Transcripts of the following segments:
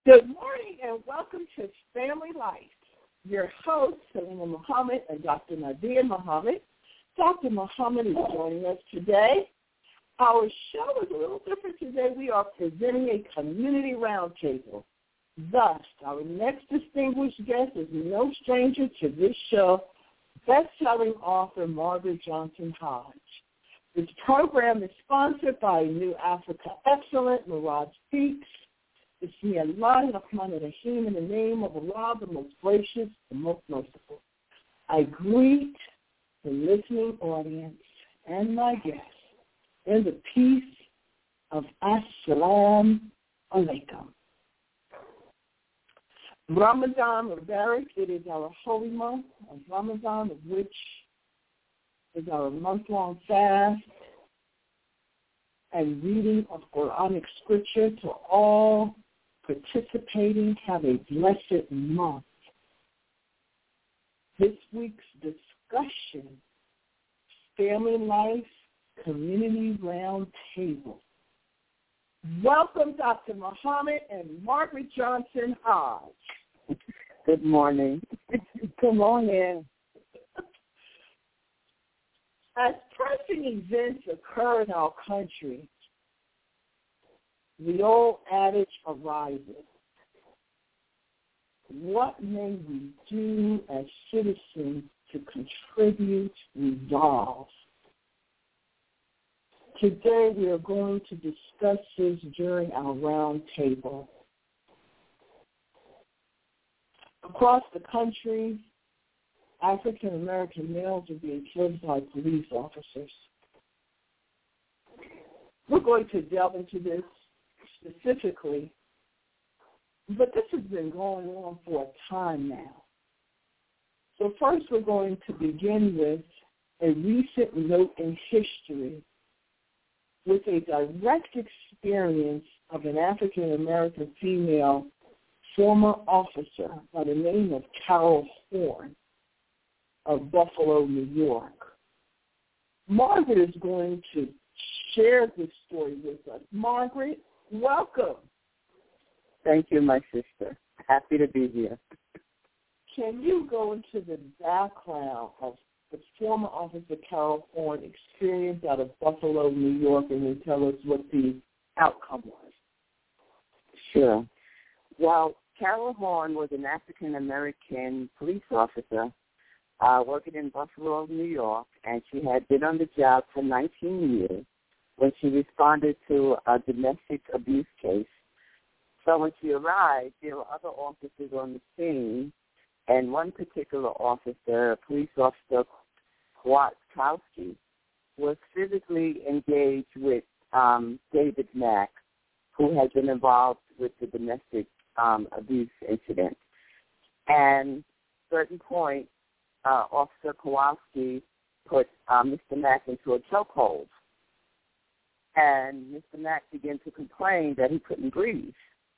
Good morning and welcome to Family Life. Your hosts, Selena Muhammad and Dr. Nadia Muhammad. Dr. Muhammad is joining us today. Our show is a little different today. We are presenting a community roundtable. Thus, our next distinguished guest is no stranger to this show, best-selling author Margaret Johnson Hodge. This program is sponsored by New Africa Excellent, Mirage Peaks. Bismillah ar-Rahman ar-Rahim, in the name of Allah, the most gracious, the most merciful. I greet the listening audience and my guests in the peace of As-salamu alaykum. Ramadan Mubarak, it is our holy month of Ramadan, of which is our month-long fast and reading of Quranic scripture. To all participating, have a blessed month. This week's discussion, Family Life Community Roundtable. Welcome, Dr. Muhammad and Margaret Johnson Hodge. Good morning. Good morning. As pressing events occur in our country, the old adage arises: what may we do as citizens to contribute, resolve? Today we are going to discuss this during our round table. Across the country, African American males are being killed by police officers. We're going to delve into this specifically, but this has been going on for a time now. So first we're going to begin with a recent note in history with a direct experience of an African American female former officer by the name of Carol Horn of Buffalo, New York. Margaret is going to share this story with us. Margaret, welcome. Thank you, my sister. Happy to be here. Can you go into the background of the former officer Carol Horn experience out of Buffalo, New York, and then tell us what the outcome was? Sure. Well, Carol Horn was an African-American police officer working in Buffalo, New York, and she had been on the job for 19 years when she responded to a domestic abuse case. So when she arrived, there were other officers on the scene, and one particular officer, Police Officer Kwiatkowski, was physically engaged with David Mack, who had been involved with the domestic abuse incident. And at a certain point, Officer Kowalski put Mr. Mack into a chokehold. And Mr. Mack began to complain that he couldn't breathe.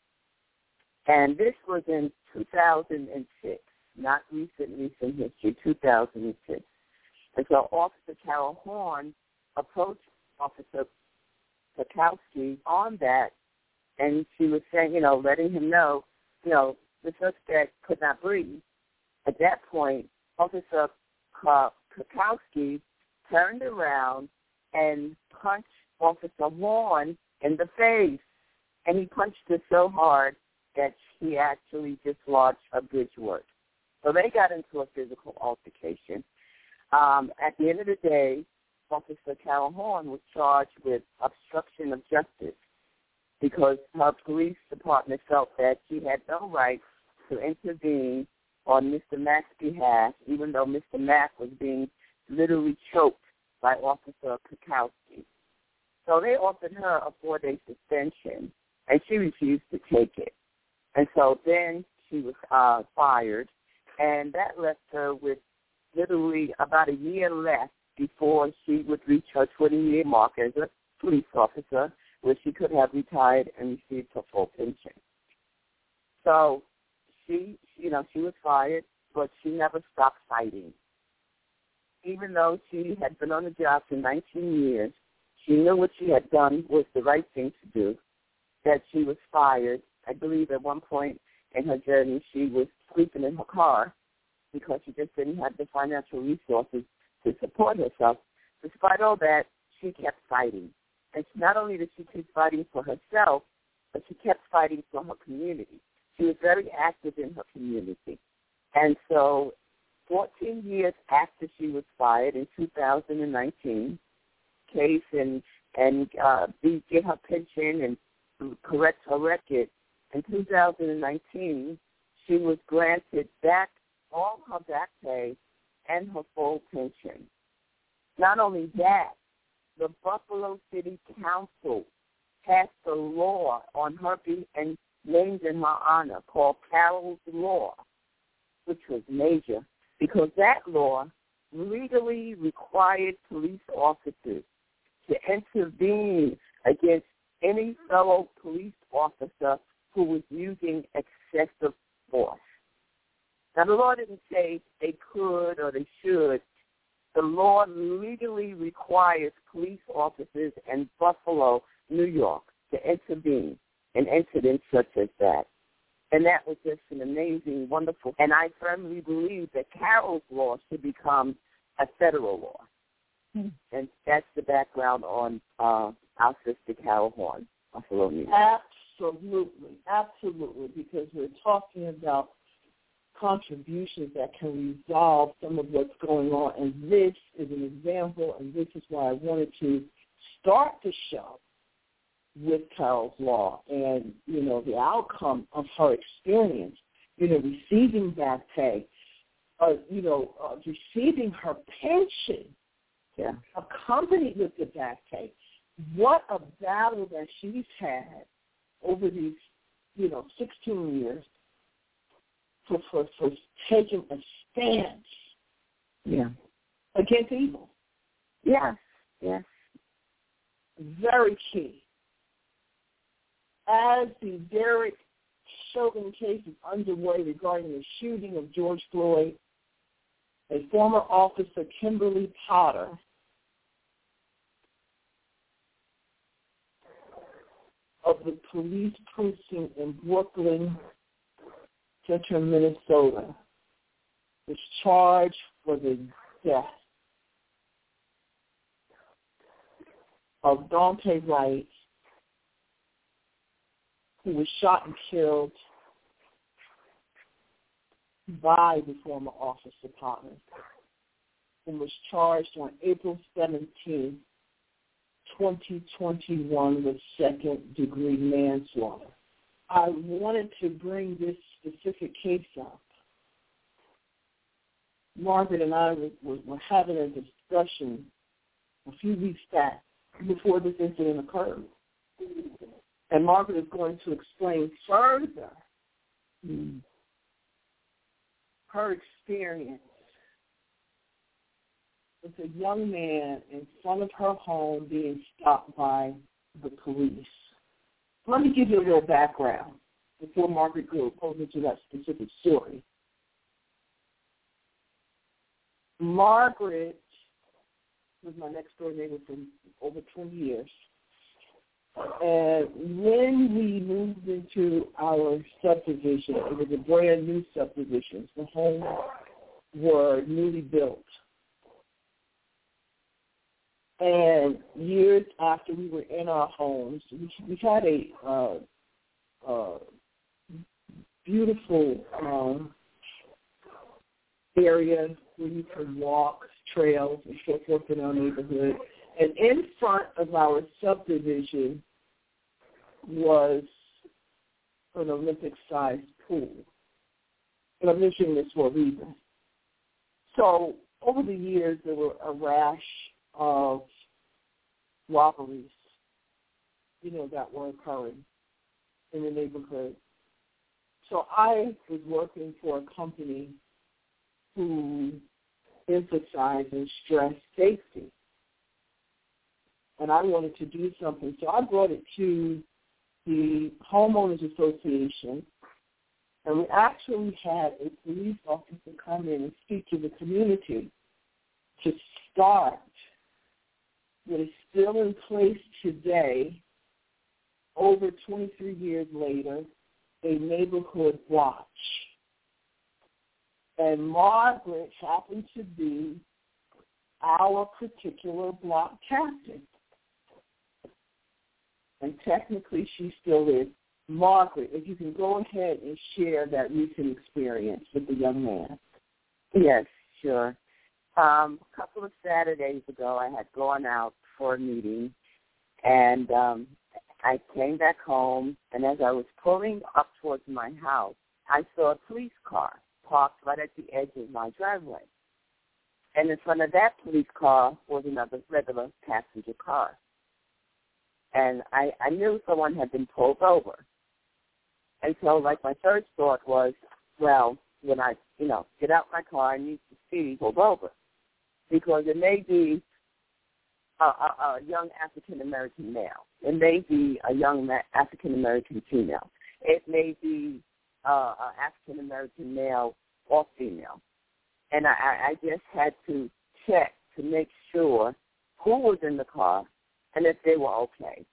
And this was in 2006, not recent history, 2006. And so Officer Carol Horn approached Officer Kowalski on that, and she was saying, letting him know, the suspect could not breathe. At that point, Officer Kowalski turned around and punched Officer Horn in the face, and he punched her so hard that he actually dislodged a bridge work. So they got into a physical altercation. At the end of the day, Officer Carol Horn was charged with obstruction of justice because her police department felt that she had no right to intervene on Mr. Mack's behalf, even though Mr. Mack was being literally choked by Officer Kowalski. So they offered her a 4-day suspension, and she refused to take it. And so then she was fired, and that left her with literally about a year left before she would reach her 20-year mark as a police officer, where she could have retired and received her full pension. So she was fired, but she never stopped fighting. Even though she had been on the job for 19 years, she knew what she had done was the right thing to do, that she was fired, I believe at one point in her journey she was sleeping in her car because she just didn't have the financial resources to support herself. Despite all that, she kept fighting. And not only did she keep fighting for herself, but she kept fighting for her community. She was very active in her community. And so 14 years after she was fired in 2019, case and get her pension and correct her record, in 2019, she was granted back all her back pay and her full pension. Not only that, the Buffalo City Council passed a law on her and named in her honor called Carol's Law, which was major because that law legally required police officers to intervene against any fellow police officer who was using excessive force. Now, the law didn't say they could or they should. The law legally requires police officers in Buffalo, New York, to intervene in incidents such as that. And that was just an amazing, wonderful, and I firmly believe that Carol's Law should become a federal law. And that's the background on our sister Carol Horn, Buffalo, New York. Absolutely, because we're talking about contributions that can resolve some of what's going on. And this is an example, and this is why I wanted to start the show with Carol's Law and, the outcome of her experience, receiving back pay, receiving her pension, accompanied with the back pay. What a battle that she's had over these, 16 years for taking a stance against evil. Yes. Very key. As the Derek Chauvin case is underway regarding the shooting of George Floyd, a former officer, Kimberly Potter, of the police precinct in Brooklyn, Central Minnesota, was charged for the death of Dante Wright, who was shot and killed by the former officer Potter, and was charged on April 17, 2021 with second-degree manslaughter. I wanted to bring this specific case up. Margaret and I were having a discussion a few weeks back before this incident occurred. And Margaret is going to explain further her experience with a young man in front of her home being stopped by the police. Let me give you a little background before Margaret goes into that specific story. Margaret was my next-door neighbor for over 20 years. And when we moved into our subdivision, it was a brand-new subdivision. The homes were newly built. And years after we were in our homes, we had a beautiful area where you could walk, trails, and so forth in our neighborhood. And in front of our subdivision was an Olympic-sized pool. And I'm mentioning this for a reason. So over the years, there were a rash of robberies, that were occurring in the neighborhood. So I was working for a company who emphasized and stressed safety. And I wanted to do something. So I brought it to the Homeowners Association, and we actually had a police officer come in and speak to the community to start what is still in place today, over 23 years later, a neighborhood watch. And Margaret happened to be our particular block captain. And technically she still is. Margaret, if you can go ahead and share that recent experience with the young man. Yes, sure. A couple of Saturdays ago, I had gone out for a meeting, and I came back home, and as I was pulling up towards my house, I saw a police car parked right at the edge of my driveway. And in front of that police car was another regular passenger car. And I knew someone had been pulled over. And so, like, my first thought was, well, when I, get out my car, I need to see pulled over. Because it may be a young African-American male. It may be a young African-American female. It may be an African-American male or female. And I just had to check to make sure who was in the car and if they were okay.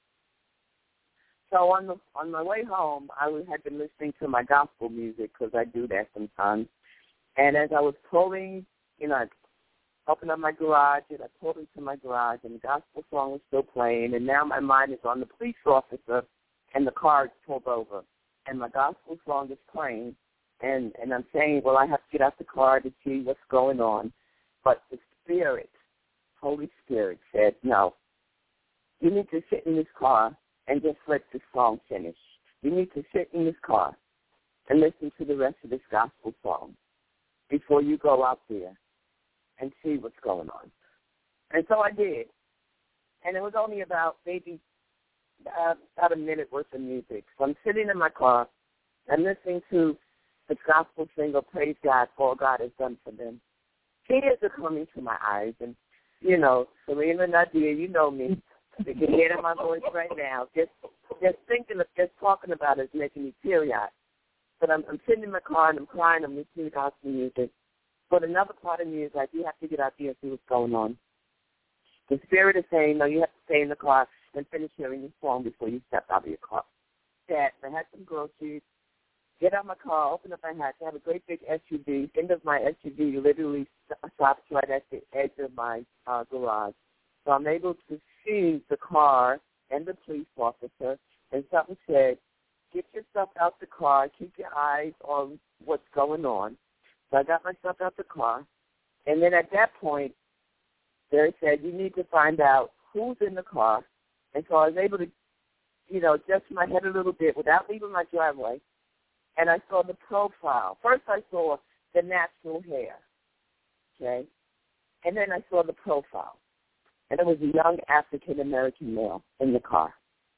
So on my way home, I had been listening to my gospel music because I do that sometimes. And as I was pulling, I opened up my garage, and I pulled into my garage, and the gospel song was still playing. And now my mind is on the police officer, and the car is pulled over. And my gospel song is playing, and I'm saying, well, I have to get out the car to see what's going on. But the Spirit, Holy Spirit, said, no, you need to sit in this car and just let this song finish. You need to sit in this car and listen to the rest of this gospel song before you go out there and see what's going on. And so I did. And it was only about maybe about a minute worth of music. So I'm sitting in my car and listening to the gospel single, Praise God for all God has done for them. Tears are coming to my eyes. And, Selena Nadia, you know me. You can hear it in my voice right now. Just thinking of just talking about it is making me teary-eyed. But I'm sitting in my car and I'm crying. I'm listening to gospel music. But another part of me is like, you have to get out there and see what's going on. The Spirit is saying, no, you have to stay in the car and finish hearing the song before you step out of your car. I had some groceries. Get out my car, open up my hatch. I have a great big SUV. End of my SUV literally stops right at the edge of my garage. So I'm able to see the car and the police officer, and something said, get yourself out the car, keep your eyes on what's going on. So I got myself out the car, and then at that point, they said, you need to find out who's in the car. And so I was able to, adjust my head a little bit without leaving my driveway, and I saw the profile. First I saw the natural hair, okay? And then I saw the profile. And it was a young African-American male in the car.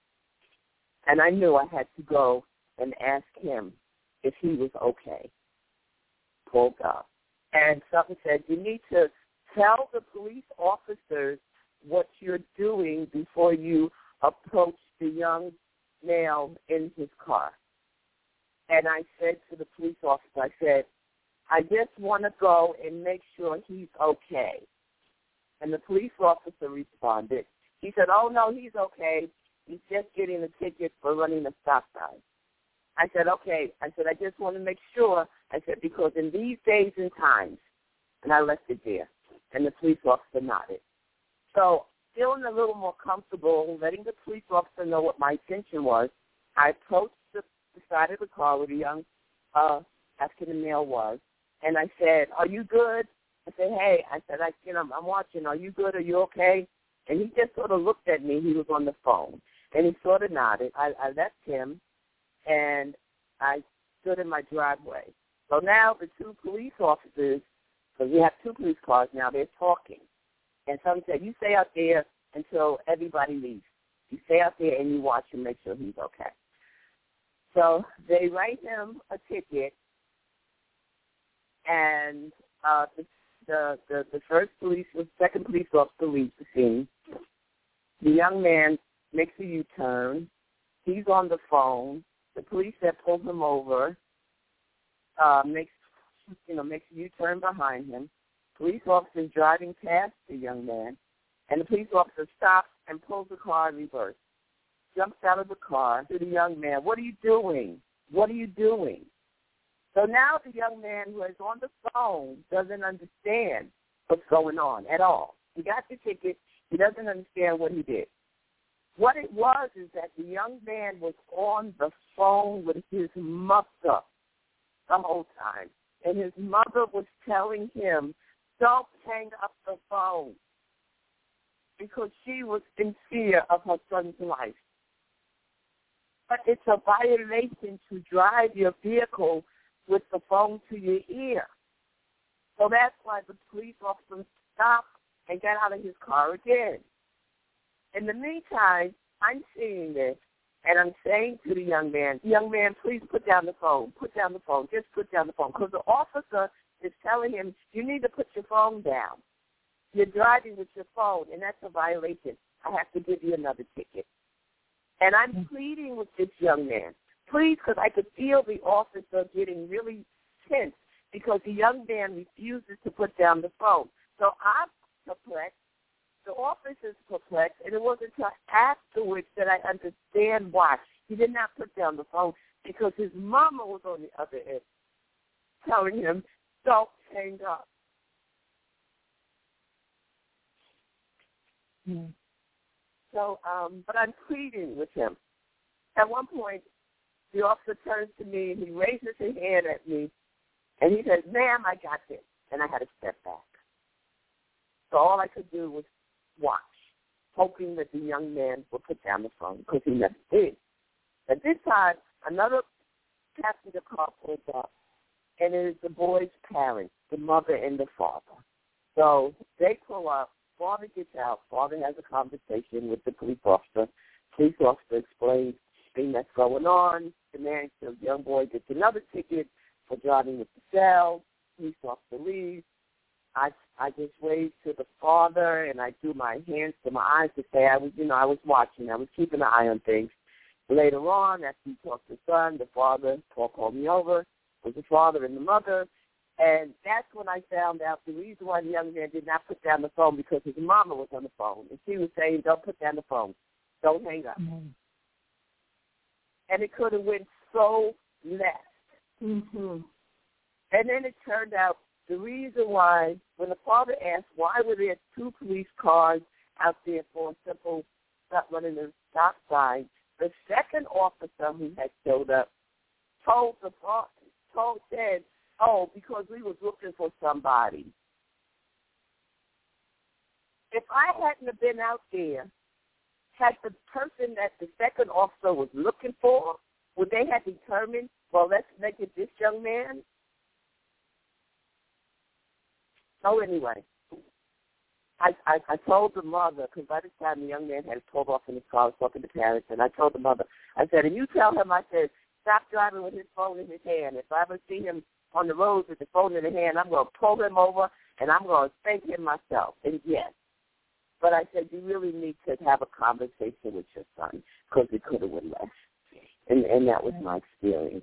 And I knew I had to go and ask him if he was okay. Pulled up. And something said, you need to tell the police officers what you're doing before you approach the young male in his car. And I said to the police officer, I said, I just want to go and make sure he's okay. And the police officer responded. He said, oh, no, he's okay. He's just getting a ticket for running a stop sign. I said, okay. I said, I just want to make sure. I said, because in these days and times, and I left it there, and the police officer nodded. So feeling a little more comfortable, letting the police officer know what my intention was, I approached the side of the car where the young African male was, and I said, are you good? I said, hey, I'm watching. Are you good? Are you okay? And he just sort of looked at me. He was on the phone. And he sort of nodded. I left him, and I stood in my driveway. So now the two police officers, because we have two police cars now, they're talking. And someone said, you stay out there until everybody leaves. You stay out there and you watch and make sure he's okay. So they write him a ticket, and the second police officer leaves the scene. The young man makes a U-turn. He's on the phone. The police that pulled him over makes a U-turn behind him. Police officer is driving past the young man, and the police officer stops and pulls the car in reverse. Jumps out of the car to the young man. What are you doing? What are you doing? So now the young man who is on the phone doesn't understand what's going on at all. He got the ticket. He doesn't understand what he did. What it was is that the young man was on the phone with his mother the whole time. And his mother was telling him, don't hang up the phone, because she was in fear of her son's life. But it's a violation to drive your vehicle with the phone to your ear. So that's why the police officer stopped and got out of his car again. In the meantime, I'm seeing this, and I'm saying to the young man, please put down the phone. Put down the phone. Just put down the phone. Because the officer is telling him, you need to put your phone down. You're driving with your phone, and that's a violation. I have to give you another ticket. And I'm pleading with this young man, please, because I could feel the officer getting really tense because the young man refuses to put down the phone. So I'm perplexed. The officer's perplexed, and it wasn't until afterwards that I understand why. He did not put down the phone because his mama was on the other end telling him, don't hang up. Mm. So, but I'm pleading with him. At one point, the officer turns to me, and he raises his hand at me, and he says, ma'am, I got this. And I had to step back. So all I could do was watch, hoping that the young man would put down the phone, because he never did. At this time, another passenger car pulls up, and it is the boy's parents, the mother and the father. So they pull up. Father gets out. Father has a conversation with the police officer. Police officer explains the thing that's going on. The young boy gets another ticket for driving with the cell. Police officer leaves. I just wave to the father, and I do my hands to my eyes to say I was watching. I was keeping an eye on things. Later on, after he talked to the son, the father, Paul called me over, with the father and the mother, and that's when I found out the reason why the young man did not put down the phone, because his mama was on the phone, and she was saying, don't put down the phone. Don't hang up. Mm-hmm. And it could have went so left. Mm-hmm. And then it turned out the reason why, when the father asked why were there two police cars out there for a simple stop running a stop sign, the second officer who had showed up said, because we was looking for somebody. If I hadn't have been out there, had the person that the second officer was looking for, would they have determined, well, let's make it this young man? So anyway, I told the mother, because by this time the young man had pulled off in his car, I was talking to parents, and I told the mother, I said, and you tell him, I said, stop driving with his phone in his hand. If I ever see him on the road with the phone in his hand, I'm going to pull him over, and I'm going to spank him myself. And yes. But I said, you really need to have a conversation with your son, because it could have went left. And that was my experience.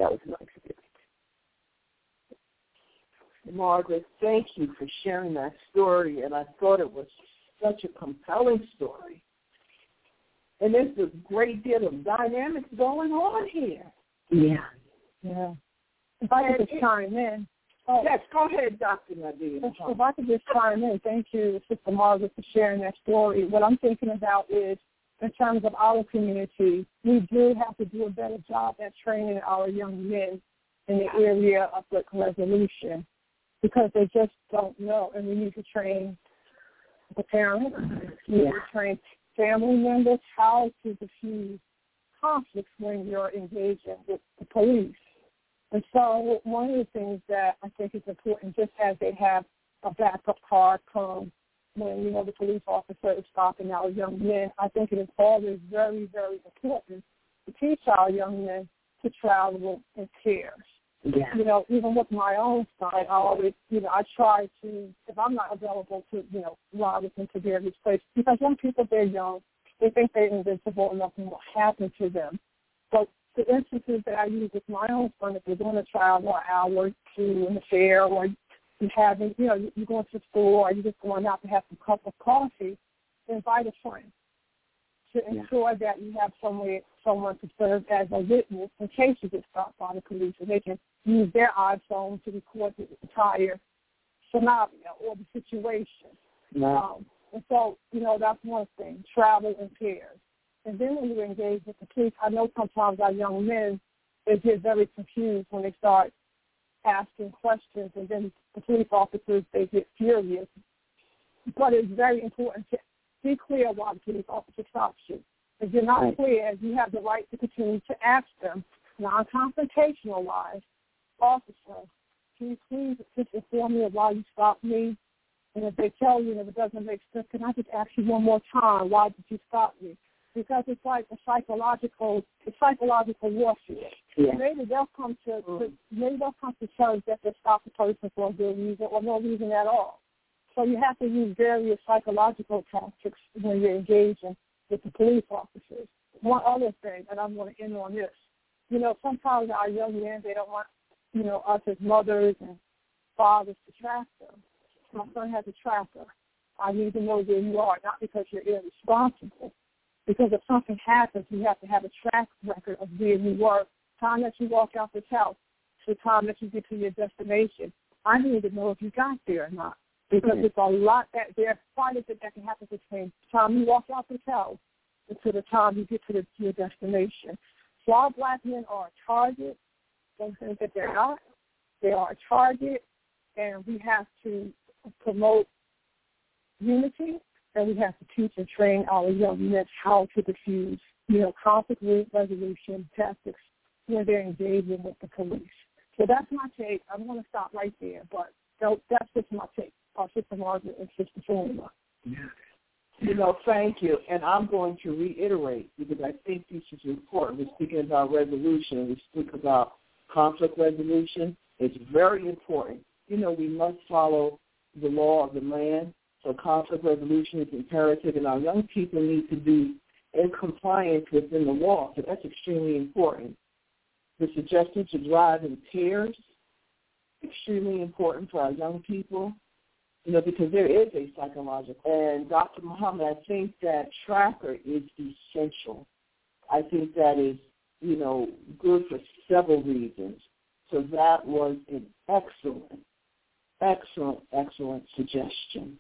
Margaret, thank you for sharing that story, and I thought it was such a compelling story. And there's a great deal of dynamics going on here. Yeah. If I could just chime in. Yes, go ahead, Dr. Nadia. If I could just chime in, thank you, Sister Margaret, for sharing that story. What I'm thinking about is, in terms of our community, we do have to do a better job at training our young men in the area of resolution, because they just don't know, and we need to train the parents, we need to train family members how to diffuse conflicts when you're engaging with the police. And so one of the things that I think is important, just as they have a backup car come when, the police officer is stopping our young men, I think it is always very, very important to teach our young men to travel in pairs. Yeah. Even with my own son, I always, I try to, if I'm not available to, ride with them to various places, because young people, they're young, they think they're invincible and nothing will happen to them. But the instances that I use with my own son, if you're going to travel an hour or two in the fair, or you having, you're going to the store, or you're just going out to have some cup of coffee, invite a friend. to ensure that you have someone to serve as a witness in case you get stopped by the police, and they can use their iPhone to record the entire scenario or the situation. No. And so, that's one thing, travel in pairs. And then when you engage with the police, I know sometimes our young men, they get very confused when they start asking questions, and then the police officers, they get furious. But it's very important to be clear why the police officer stops you. If you're not clear, you have the right to continue to ask them, non-confrontational-wise, officer, can you please just inform me of why you stopped me? And if they tell you, and if it doesn't make sense, can I just ask you one more time, why did you stop me? Because it's like a psychological warfare. Yeah. Maybe they'll come to terms that they stop the person for a good reason or no reason at all. So you have to use various psychological tactics when you're engaging with the police officers. One other thing, and I'm going to end on this. Sometimes our young men, they don't want, us as mothers and fathers to track them. My son has a tracker. I need to know where you are, not because you're irresponsible. Because if something happens, you have to have a track record of where you were, time that you walk out this house, to the time that you get to your destination. I need to know if you got there or not. Because it's a lot there's quite a bit that can happen between the time you walk out this house and to the time you get to your destination. So our black men are a target. Don't think that they're not. They are a target, and we have to promote unity, and we have to teach and train our young men how to diffuse, conflict resolution tactics when they're engaging with the police. So that's my take. I'm going to stop right there, but that's just my take. Sister Margaret and Sister Philomena. Thank you. And I'm going to reiterate, because I think this is important. We're speaking about resolution. We speak about conflict resolution. It's very important. We must follow the law of the land. So conflict resolution is imperative, and our young people need to be in compliance within the law. So that's extremely important. The suggestion to drive in pairs, extremely important for our young people. Because there is a psychological. And Dr. Muhammad, I think that tracker is essential. I think that is, good for several reasons. So that was an excellent suggestion.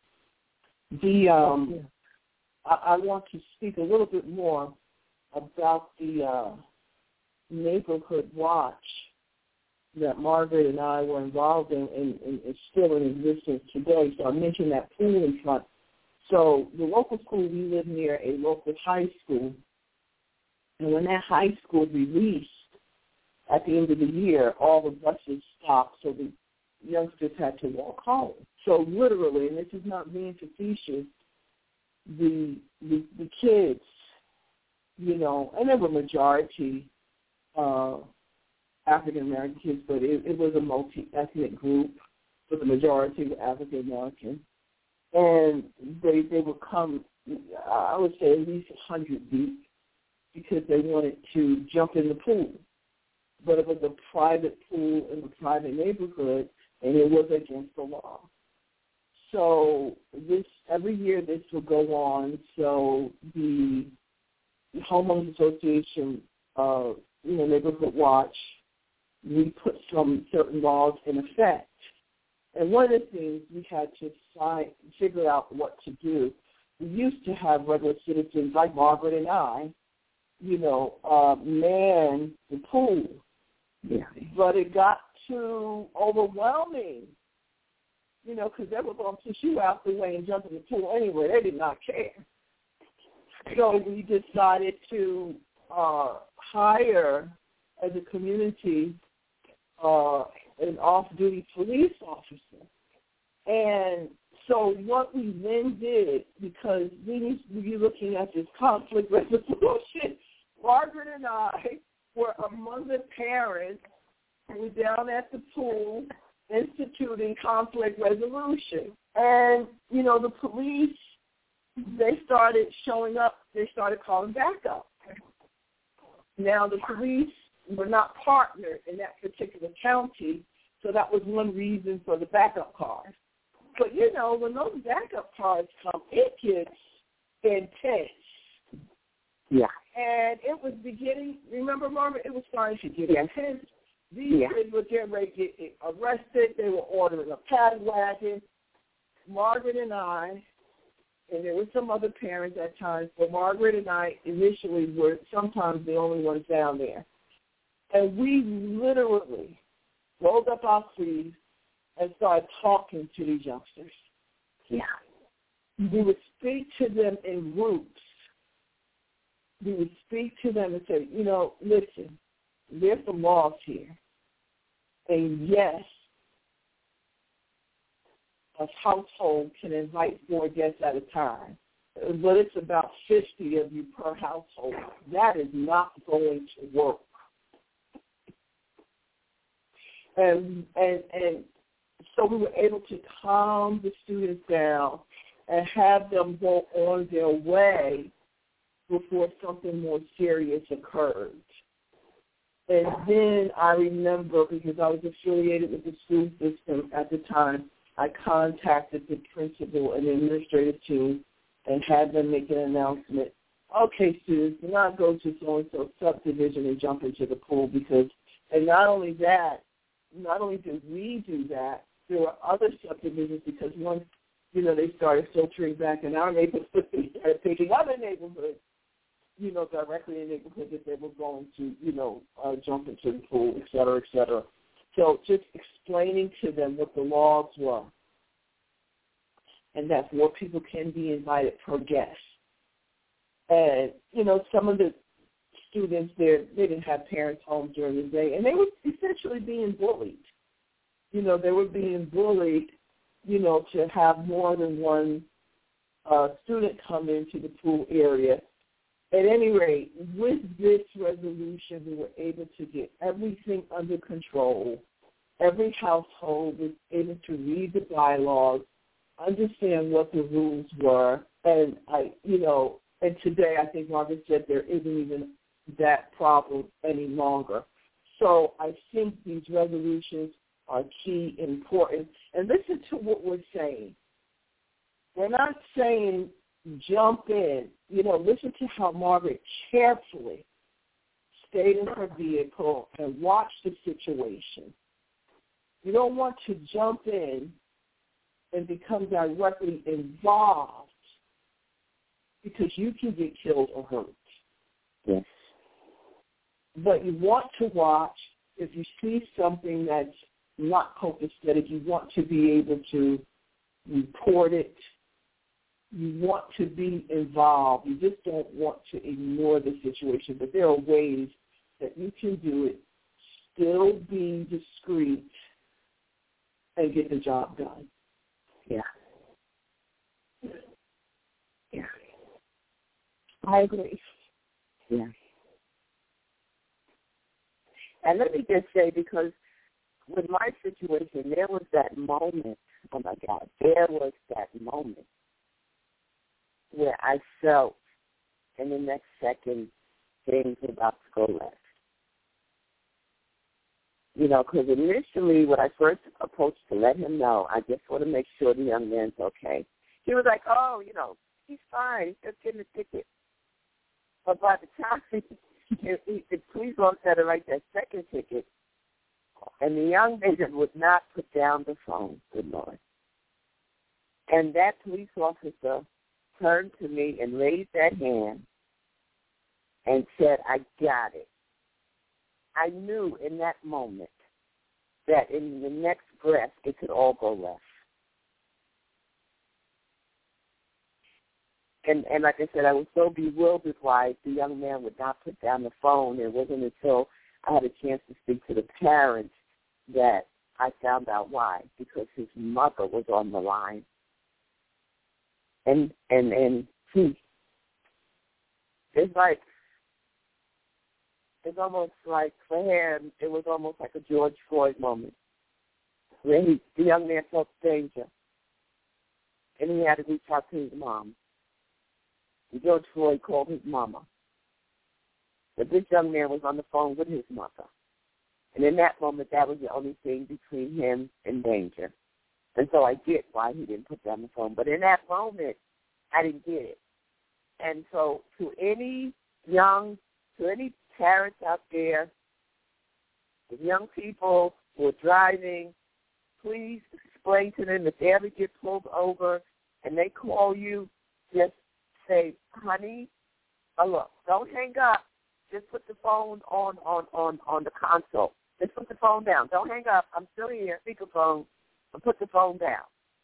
I want to speak a little bit more about the neighborhood watch that Margaret and I were involved in and is still in existence today. So I mentioned that pool in front. So the local school, we live near a local high school. And when that high school released at the end of the year, all the buses stopped, so the youngsters had to walk home. So literally, and this is not being facetious, the kids, and there were majority African-American kids, but it was a multi-ethnic group, but the majority were African-American. And they would come, I would say at least 100 deep, because they wanted to jump in the pool. But it was a private pool in a private neighborhood, and it was against the law. So every year this will go on. So the Homeowners Association, Neighborhood Watch, we put some certain laws in effect. And one of the things we had to figure out what to do. We used to have regular citizens like Margaret and I, man the pool. Yeah. But it got too overwhelming, because they were going to push you out the way and jump in the pool anyway. They did not care. So we decided to hire, as a community, an off-duty police officer. And so what we then did, because we need to be looking at this conflict resolution, Margaret and I were among the parents who were down at the pool instituting conflict resolution. And, the police, they started showing up. They started calling backup. Now, the police were not partnered in that particular county, so that was one reason for the backup cars. But, when those backup cars come, it gets intense. Yeah. And it was beginning, remember, Margaret, it was starting to get intense. These kids were getting ready to get arrested. They were ordering a paddy wagon. Margaret and I, and there were some other parents at times, but Margaret and I initially were sometimes the only ones down there. And we literally rolled up our sleeves and started talking to these youngsters. Yeah. We would speak to them in groups. We would speak to them and say, you know, listen, there's some laws here. And yes, a household can invite 4 guests at a time, but it's about 50 of you per household. That is not going to work. And so we were able to calm the students down and have them go on their way before something more serious occurred. And then I remember, because I was affiliated with the school system at the time, I contacted the principal and the administrative team and had them make an announcement. Okay, students, do not go to so-and-so subdivision and jump into the pool because, and not only that, not only did we do that, there were other subdivisions because once, you know, they started filtering back in our neighborhood, they started picking other neighborhoods, you know, directly in the neighborhood that they were going to, you know, jump into the pool, et cetera, et cetera. So just explaining to them what the laws were and that 4 people can be invited per guest. And, you know, some of the students there, they didn't have parents home during the day, and they were essentially being bullied. You know, they were being bullied, you know, to have more than one student come into the pool area. At any rate, with this resolution, we were able to get everything under control. Every household was able to read the bylaws, understand what the rules were, and and today I think Margaret said there isn't even that problem any longer. So I think these resolutions are key, important. And listen to what we're saying. We're not saying jump in. You know, listen to how Margaret carefully stayed in her vehicle and watched the situation. You don't want to jump in and become directly involved because you can get killed or hurt. Yes. But you want to watch. If you see something that's not copacetic, you want to be able to report it. You want to be involved. You just don't want to ignore the situation. But there are ways that you can do it, still be discreet, and get the job done. Yeah. Yeah. I agree. Yeah. And let me just say, because with my situation, there was that moment, oh my God, there was that moment where I felt in the next second things were about to go left. You know, because initially when I first approached to let him know, I just want to make sure the young man's okay. He was like, oh, you know, he's fine. He's just getting a ticket. But by the time the police officer had to write that second ticket, and the young man would not put down the phone, good Lord. And that police officer turned to me and raised that hand and said, I got it. I knew in that moment that in the next breath it could all go left. And like I said, I was so bewildered why the young man would not put down the phone. It wasn't until I had a chance to speak to the parents that I found out why, because his mother was on the line. And it's almost like for him, it was almost like a George Floyd moment where the young man felt danger, and he had to reach out to his mom. And George Floyd called his mama. But this young man was on the phone with his mother. And in that moment, that was the only thing between him and danger. And so I get why he didn't put down the phone. But in that moment, I didn't get it. And so to any to any parents out there, with young people who are driving, please explain to them if they ever get pulled over and they call you, just say, honey, look, don't hang up. Just put the phone on the console. Just put the phone down. Don't hang up. I'm still here, speakerphone, and put the phone down.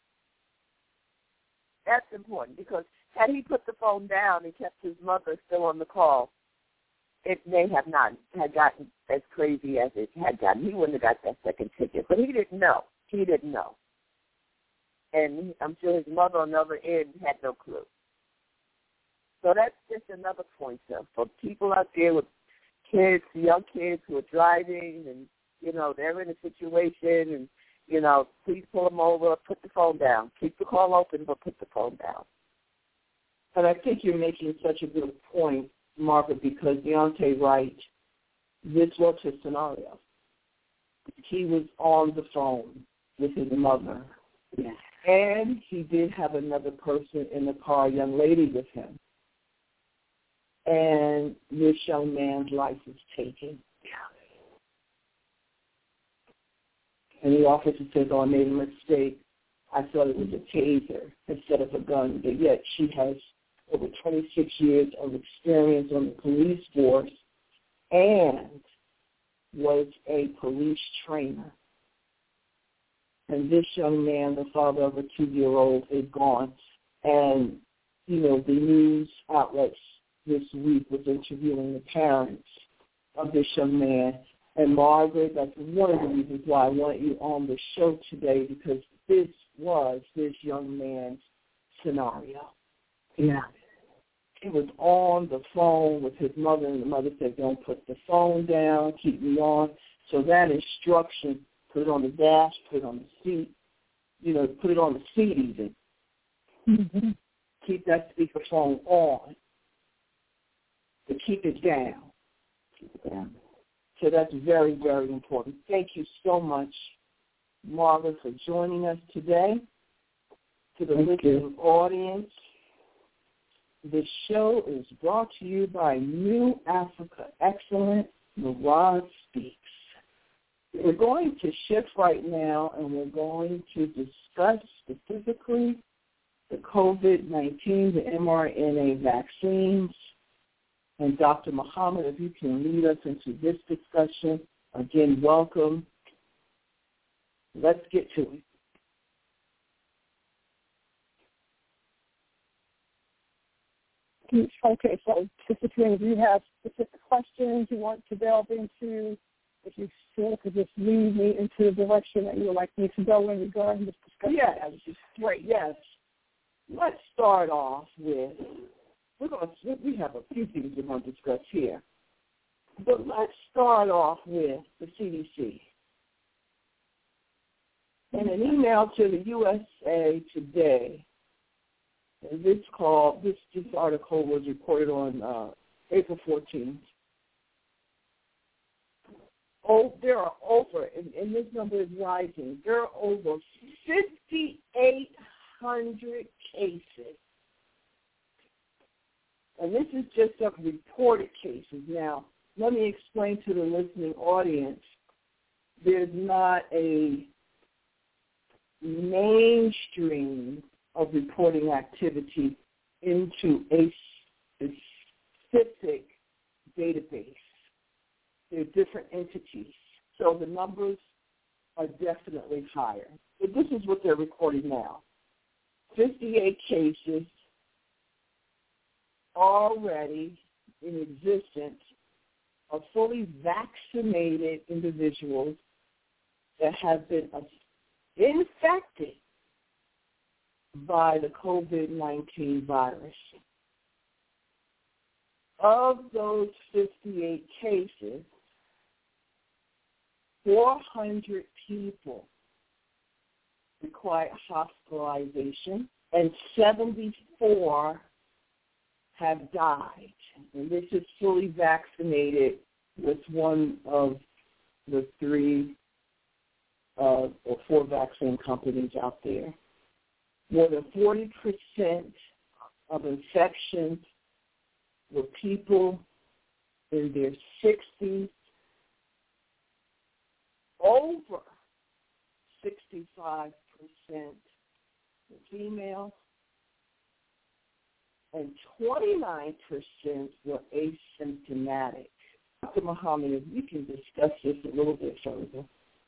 That's important because had he put the phone down and kept his mother still on the call, it may have not had gotten as crazy as it had gotten. He wouldn't have got that second ticket, but he didn't know. He didn't know. And I'm sure his mother on the other end had no clue. So that's just another point, though, for people out there with kids, young kids who are driving and, they're in a situation and, please pull them over, put the phone down. Keep the call open, but put the phone down. And I think you're making such a good point, Margaret, because Deontay Wright, this was his scenario. He was on the phone with his mother. Yeah. And he did have another person in the car, a young lady with him. And this young man's life was taken. And the officer says, I made a mistake. I thought it was a taser instead of a gun. But yet she has over 26 years of experience on the police force and was a police trainer. And this young man, the father of a 2-year-old, is gone. And, the news outlets this week was interviewing the parents of this young man. And Margaret, that's one of the reasons why I want you on the show today, because this was this young man's scenario. Yeah. He was on the phone with his mother, and the mother said, don't put the phone down, keep me on. So that instruction, put it on the dash, put it on the seat, put it on the seat even. Mm-hmm. Keep that speakerphone on, but keep it down. Keep it down. So that's very, very important. Thank you so much, Margaret, for joining us today. To the listening audience, this show is brought to you by New Africa Excellent, Mirage Speaks. We're going to shift right now, and we're going to discuss specifically the COVID-19, the mRNA vaccines. And Dr. Muhammad, if you can lead us into this discussion, again, welcome. Let's get to it. Okay, so Sister Trina, do you have specific questions you want to delve into? If you still could just lead me into the direction that you would like me to go in regarding this discussion. Yes, great, yes. Let's start off with, we have a few things we're going to discuss here. But let's start off with the CDC. In an email to the USA Today, this article was reported on April 14th. There are over, and this number is rising, there are over 5,800 cases. And this is just of reported cases. Now, let me explain to the listening audience, there's not a mainstream of reporting activity into a specific database. They're different entities. So the numbers are definitely higher. But this is what they're recording now. 58 cases already in existence of fully vaccinated individuals that have been infected by the COVID-19 virus. Of those 58 cases, 400 people require hospitalization and 74 have died. And this is fully vaccinated with one of the 3 or 4 vaccine companies out there. More than 40% of infections were people in their 60s, over 65% were female, and 29% were asymptomatic. Dr. Muhammad, if you can discuss this a little bit further.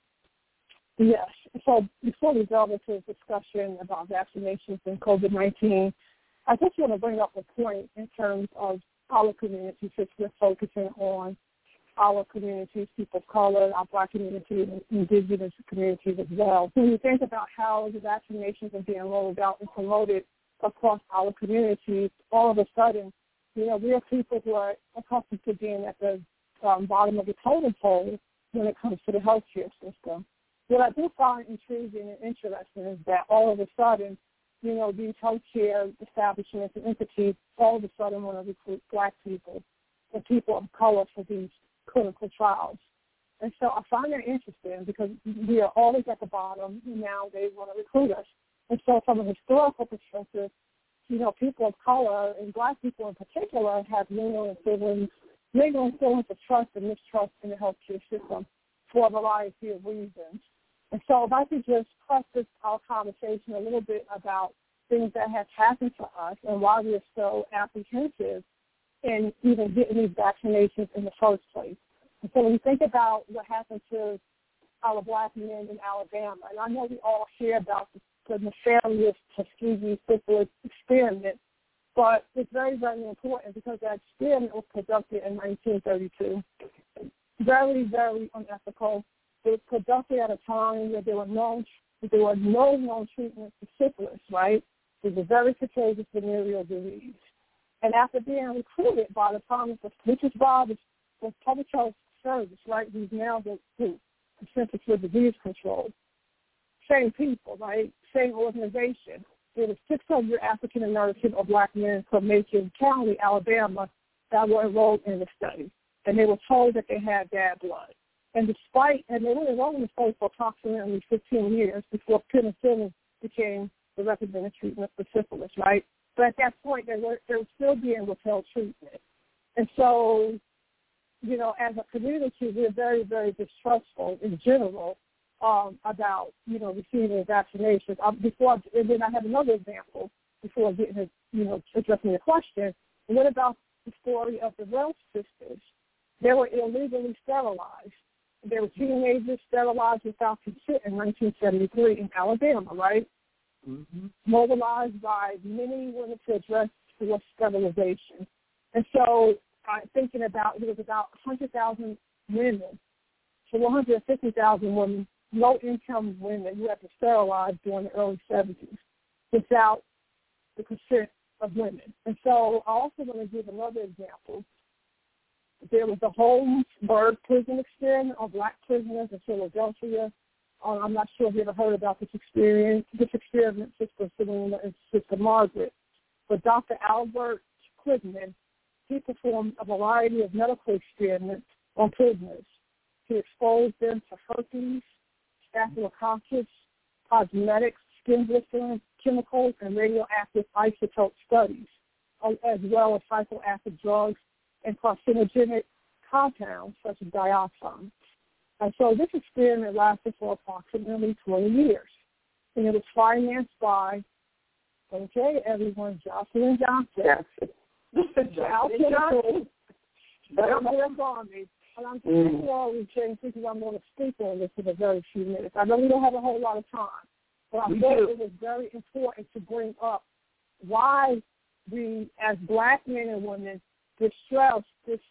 Yes. So before we delve into a discussion about vaccinations and COVID-19, I just want to bring up a point in terms of our community, since we're focusing on our communities, people of color, our Black community, and indigenous communities as well. When you think about how the vaccinations are being rolled out and promoted across our communities, all of a sudden, we are people who are accustomed to being at the bottom of the totem pole when it comes to the healthcare system. What I do find intriguing and interesting is that all of a sudden, these healthcare establishments and entities all of a sudden want to recruit Black people and people of color for these clinical trials. And so I find that interesting because we are always at the bottom, and now they want to recruit us. And so from a historical perspective, people of color and Black people in particular have lingering feelings of trust and mistrust in the healthcare system for a variety of reasons. And so if I could just preface our conversation a little bit about things that have happened to us and why we are so apprehensive in even getting these vaccinations in the first place. And so when you think about what happened to our Black men in Alabama, and I know we all hear about the nefarious Tuskegee syphilis experiment, but it's very, very important because that experiment was conducted in 1932. Very, very unethical. It was conducted at a time where there were no known treatments for syphilis, right? It was a very contagious venereal disease. And after being recruited by the Promise of, which is by the Public Health Service, right, who's now the Centers for Disease Control, same people, right, same organization. There were 600 African American or Black men from Macon County, Alabama, that were enrolled in the study. And they were told that they had bad blood. And they were enrolled in the study for approximately 15 years before penicillin became the recommended treatment for syphilis, right? But at that point, they were still being withheld treatment. And so, as a community, we're very, very distrustful in general about, receiving vaccinations. And then I have another example before getting to, addressing your question. What about the story of the Welch sisters? They were illegally sterilized. They were teenagers sterilized without consent in 1973 in Alabama, right? Mm-hmm. Mobilized by many women to address forced sterilization. And so I'm thinking about, it was about 100,000 women, so 150,000 women, low-income women who had to sterilize during the early 70s without the consent of women. And so I also want to give another example. There was the Holmesburg prison experiment of Black prisoners in Philadelphia. I'm not sure if you ever heard about this experiment, Sister Selena and Sister Margaret. But Dr. Albert Quidman, he performed a variety of medical experiments on prisoners. He exposed them to herpes, staphylococcus, cosmetics, skin blistering, chemicals, and radioactive isotope studies, as well as psychoactive drugs and carcinogenic compounds such as dioxin. And so this experiment lasted for approximately 20 years. And it was financed by, everyone, Johnson & Johnson. Yes. Johnson & Johnson. And I'm taking all these things because I'm going to speak on this in a very few minutes. I know we don't have a whole lot of time, but I thought it was very important to bring up why we, as Black men and women, distrust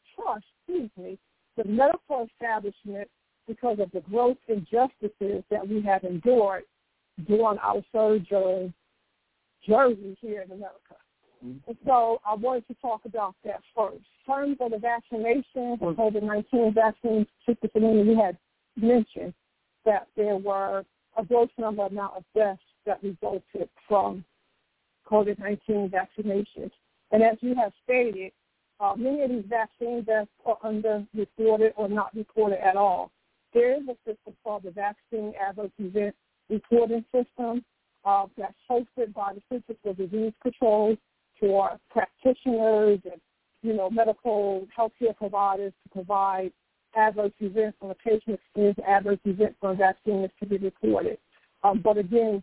the medical establishment because of the gross injustices that we have endured during our sojourn journey here in America. Mm-hmm. And so I wanted to talk about that first. In terms of the vaccinations, the COVID-19 vaccines, Sister Selena, we had mentioned that there were a gross amount of deaths that resulted from COVID-19 vaccinations. And as you have stated, many of these vaccine deaths are underreported or not reported at all. There is a system called the Vaccine Adverse Event Reporting System that's hosted by the Centers for Disease Control for practitioners and medical healthcare providers to provide adverse events when a patient experiences adverse events when a vaccine is to be reported. But again,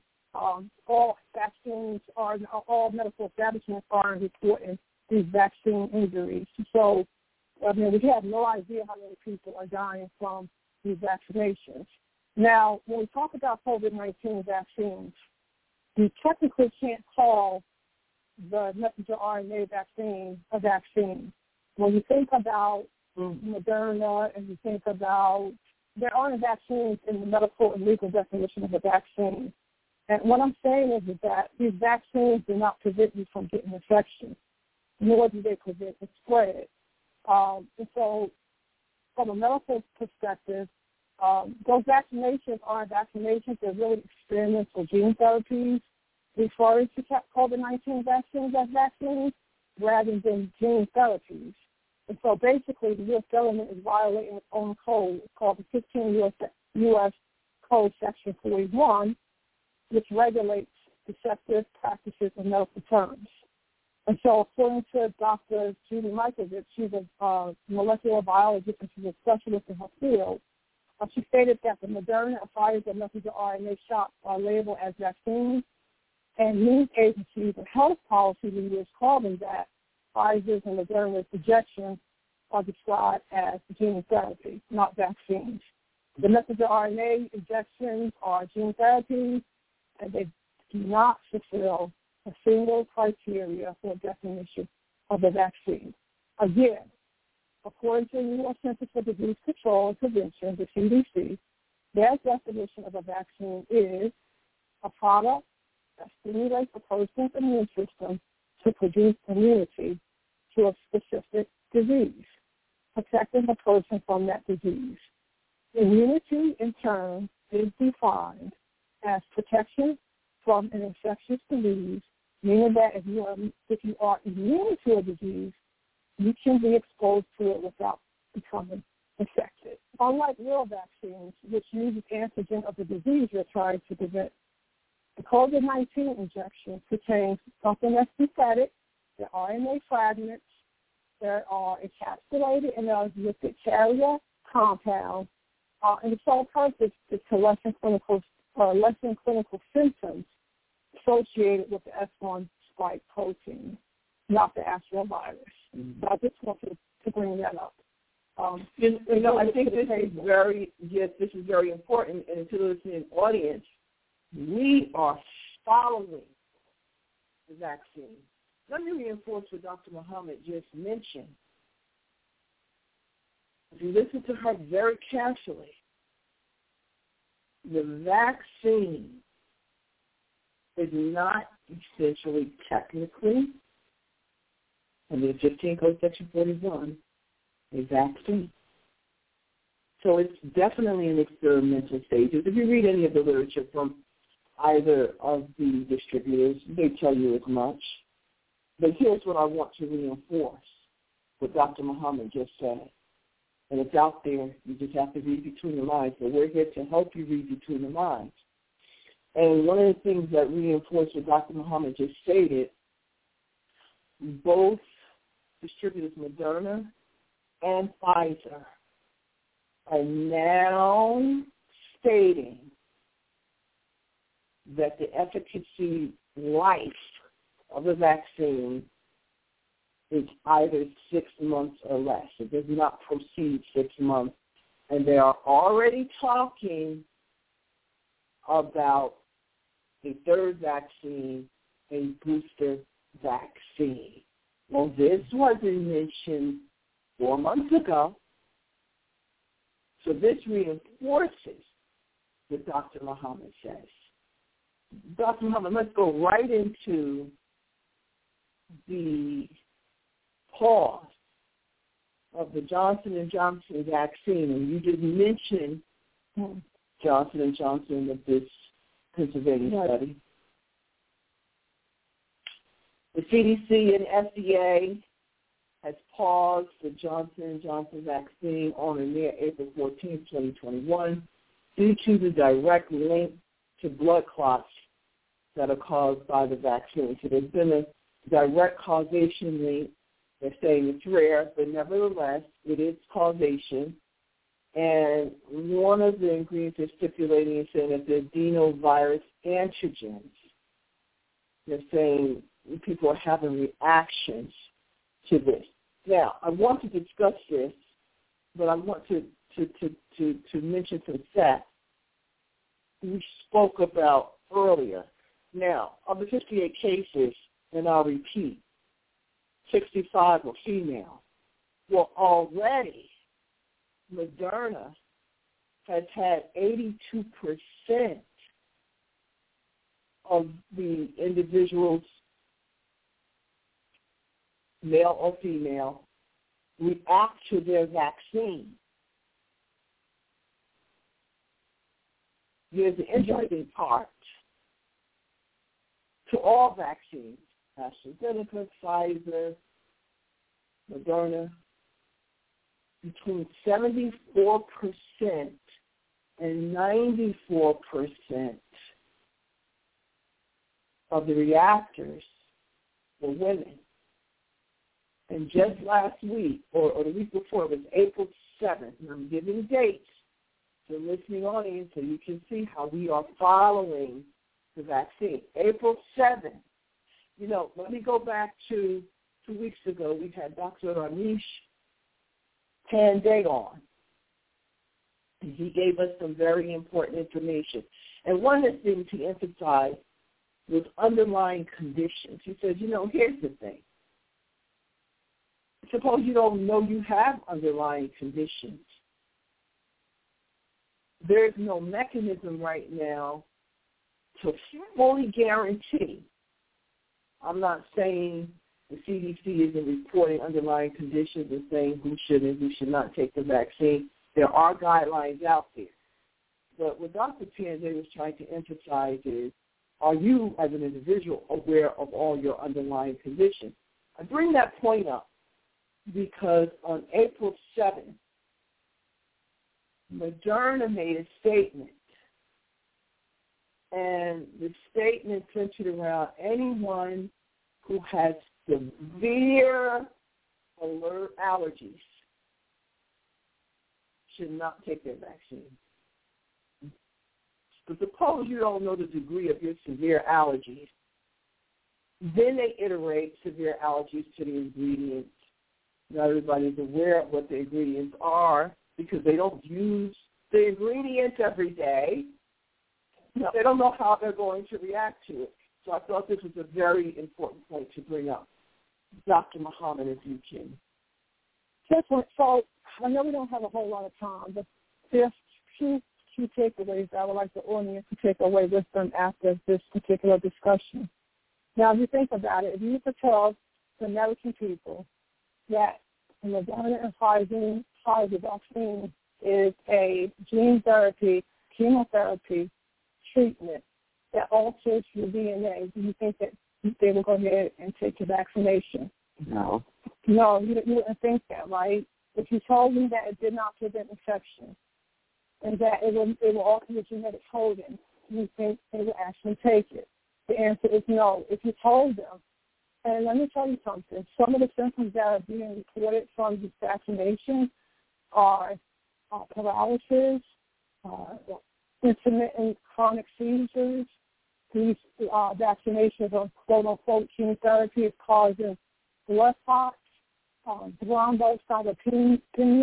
all vaccines all medical establishments are reporting these vaccine injuries. So, we have no idea how many people are dying from these vaccinations. Now, when we talk about COVID-19 vaccines, we technically can't call the messenger RNA vaccine a vaccine. When you think about Moderna and you think about, there aren't vaccines in the medical and legal definition of a vaccine. And what I'm saying is that these vaccines do not prevent you from getting infection, nor do they prevent the spread. And so from a medical perspective, those vaccinations aren't vaccinations. They're really experimental gene therapies referring to COVID-19 vaccines as vaccines rather than gene therapies. And so basically the U.S. government is violating its own code. It's called the 15 U.S. Code Section 41, which regulates deceptive practices in medical terms. And so according to Dr. Judy Mikovits, she's a molecular biologist and she's a specialist in her field, she stated that the Moderna and Pfizer messenger RNA shots are labeled as vaccines, and news agencies and health policy leaders call them that. Pfizer's and Moderna's injections are described as gene therapy, not vaccines. The messenger RNA injections are gene therapies, and they do not fulfill a single criteria for definition of a vaccine. Again, according to the U.S. Centers for Disease Control and Prevention, the CDC, their definition of a vaccine is a product that stimulates a person's immune system to produce immunity to a specific disease, protecting the person from that disease. Immunity, in turn, is defined as protection from an infectious disease, meaning that if you are immune to a disease, you can be exposed to it without becoming infected. Unlike real vaccines, which use the antigen of the disease you're trying to prevent, the COVID-19 injection contains something that's synthetic, the RNA fragments that are encapsulated in a lipid carrier compound, and the sole purpose is to lessen clinical symptoms associated with the S1 spike protein, not the actual virus. So I just wanted to bring that up. I think this is very important, and to the listening audience, we are following the vaccine. Let me reinforce what Dr. Muhammad just mentioned. If you listen to her very carefully, the vaccine is not essentially technically, under the 15 Code Section 41, a vaccine. So it's definitely in experimental stages. If you read any of the literature from either of the distributors, they tell you as much. But here's what I want to reinforce, what Dr. Muhammad just said. And it's out there. You just have to read between the lines. So we're here to help you read between the lines. And one of the things that reinforced what Dr. Muhammad just stated, both distributors, Moderna and Pfizer, are now stating that the efficacy life of the vaccine is either 6 months or less. It does not proceed 6 months. And they are already talking about a third vaccine, a booster vaccine. Well, this wasn't mentioned 4 months ago. So this reinforces what Dr. Muhammad says. Dr. Muhammad, let's go right into the pause of the Johnson & Johnson vaccine. And you did mention Johnson & Johnson of this Pennsylvania study. The CDC and FDA has paused the Johnson & Johnson vaccine on or near April 14, 2021, due to the direct link to blood clots that are caused by the vaccine. So there's been a direct causation link They're saying it's rare, but nevertheless, it is causation. And one of the ingredients they're stipulating is saying that the adenovirus antigens. They're saying people are having reactions to this. Now, I want to discuss this, but I want to mention some facts we spoke about earlier. Now, of the 58 cases, and I'll repeat, 65 were female. Well, already, Moderna has had 82% of the individuals, male or female, react to their vaccine. Here's the interesting part. To all vaccines, AstraZeneca, Pfizer, Moderna, between 74% and 94% of the reactors were women. And just last week, or the week before, it was April 7th, and I'm giving dates to the listening audience so you can see how we are following the vaccine. April 7th. You know, let me go back to 2 weeks ago. We had Dr. Anish Pandey on. And he gave us some very important information. And one of the things he emphasized was underlying conditions. He said, you know, here's the thing. Suppose you don't know you have underlying conditions. There's no mechanism right now to fully guarantee. I'm not saying the CDC isn't reporting underlying conditions and saying who should and who should not take the vaccine. There are guidelines out there. But what Dr. Pandey was trying to emphasize is, are you as an individual aware of all your underlying conditions? I bring that point up because on April 7th, Moderna made a statement, and the statement centered around anyone who has severe allergies should not take their vaccine. But suppose you don't know the degree of your severe allergies. Then they iterate severe allergies to the ingredients. Not everybody's aware of what the ingredients are because they don't use the ingredients every day. They don't know how they're going to react to it. So I thought this was a very important point to bring up. Dr. Muhammad, if you can. So I know we don't have a whole lot of time, but there's two key takeaways I would like the audience to take away with them after this particular discussion. Now, if you think about it, if you could tell the American people that the Moderna and Pfizer vaccine is a gene therapy, chemotherapy treatment that alters your DNA, do you think that they will go ahead and take your vaccination? No. No, you wouldn't think that, right? If you told me that it did not prevent infection and that it will alter your genetic coding, do you think they will actually take it? The answer is no. If you told them, and let me tell you something, some of the symptoms that are being reported from this vaccination are paralysis, intermittent chronic seizures. These vaccinations of quote-unquote chemotherapy is causing blood clots, thrombocytopenia,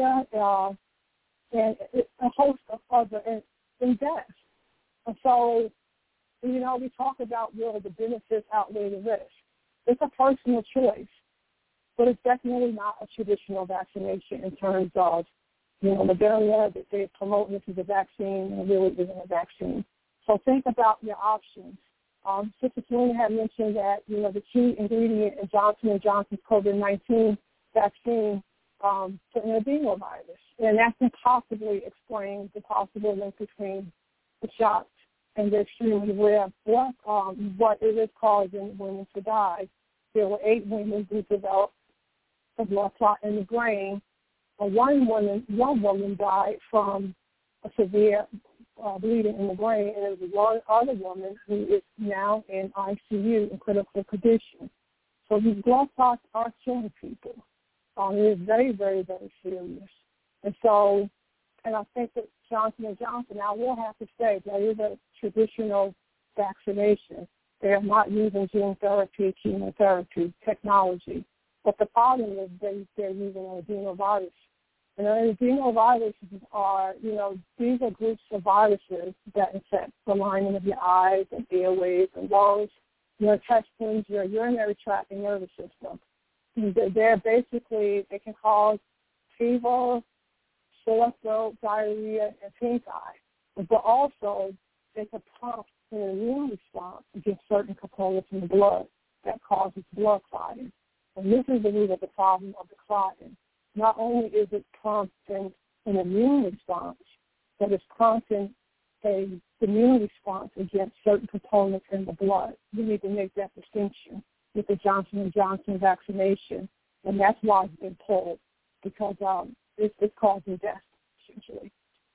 and a host of other and deaths. And so, you know, we talk about will the benefits outweigh the risk. It's a personal choice, but it's definitely not a traditional vaccination in terms of, you know, the barrier that they're promoting this is a vaccine and really isn't a vaccine. So think about your options. Sister Selena had mentioned that, you know, the key ingredient in Johnson & Johnson's COVID-19 vaccine for adenovirus. And that can possibly explain the possible link between the shots and the extremely rare what it is causing women to die. There were 8 women who developed a blood clot in the brain. One woman died from a severe bleeding in the brain, and there was one other woman who is now in ICU in critical condition. So these blood clots are killing people. It is very, very, very serious. And so, and I think that Johnson & Johnson, now we'll have to say that is a traditional vaccination. They are not using gene therapy, chemotherapy technology. But the problem is they're using an adenovirus. And adenoviruses are, these are groups of viruses that infect the lining of your eyes and airways and lungs, your intestines, your urinary tract, and nervous system. They're basically, they can cause fever, sore throat, diarrhea, and pink eye. But also, they can prompt an immune response against certain components in the blood that causes blood clotting. And this is the root of the problem of the clotting. Not only is it prompting an immune response, but it's prompting an immune response against certain components in the blood. We need to make that distinction with the Johnson & Johnson vaccination, and that's why it's been pulled, because it's causing death, essentially.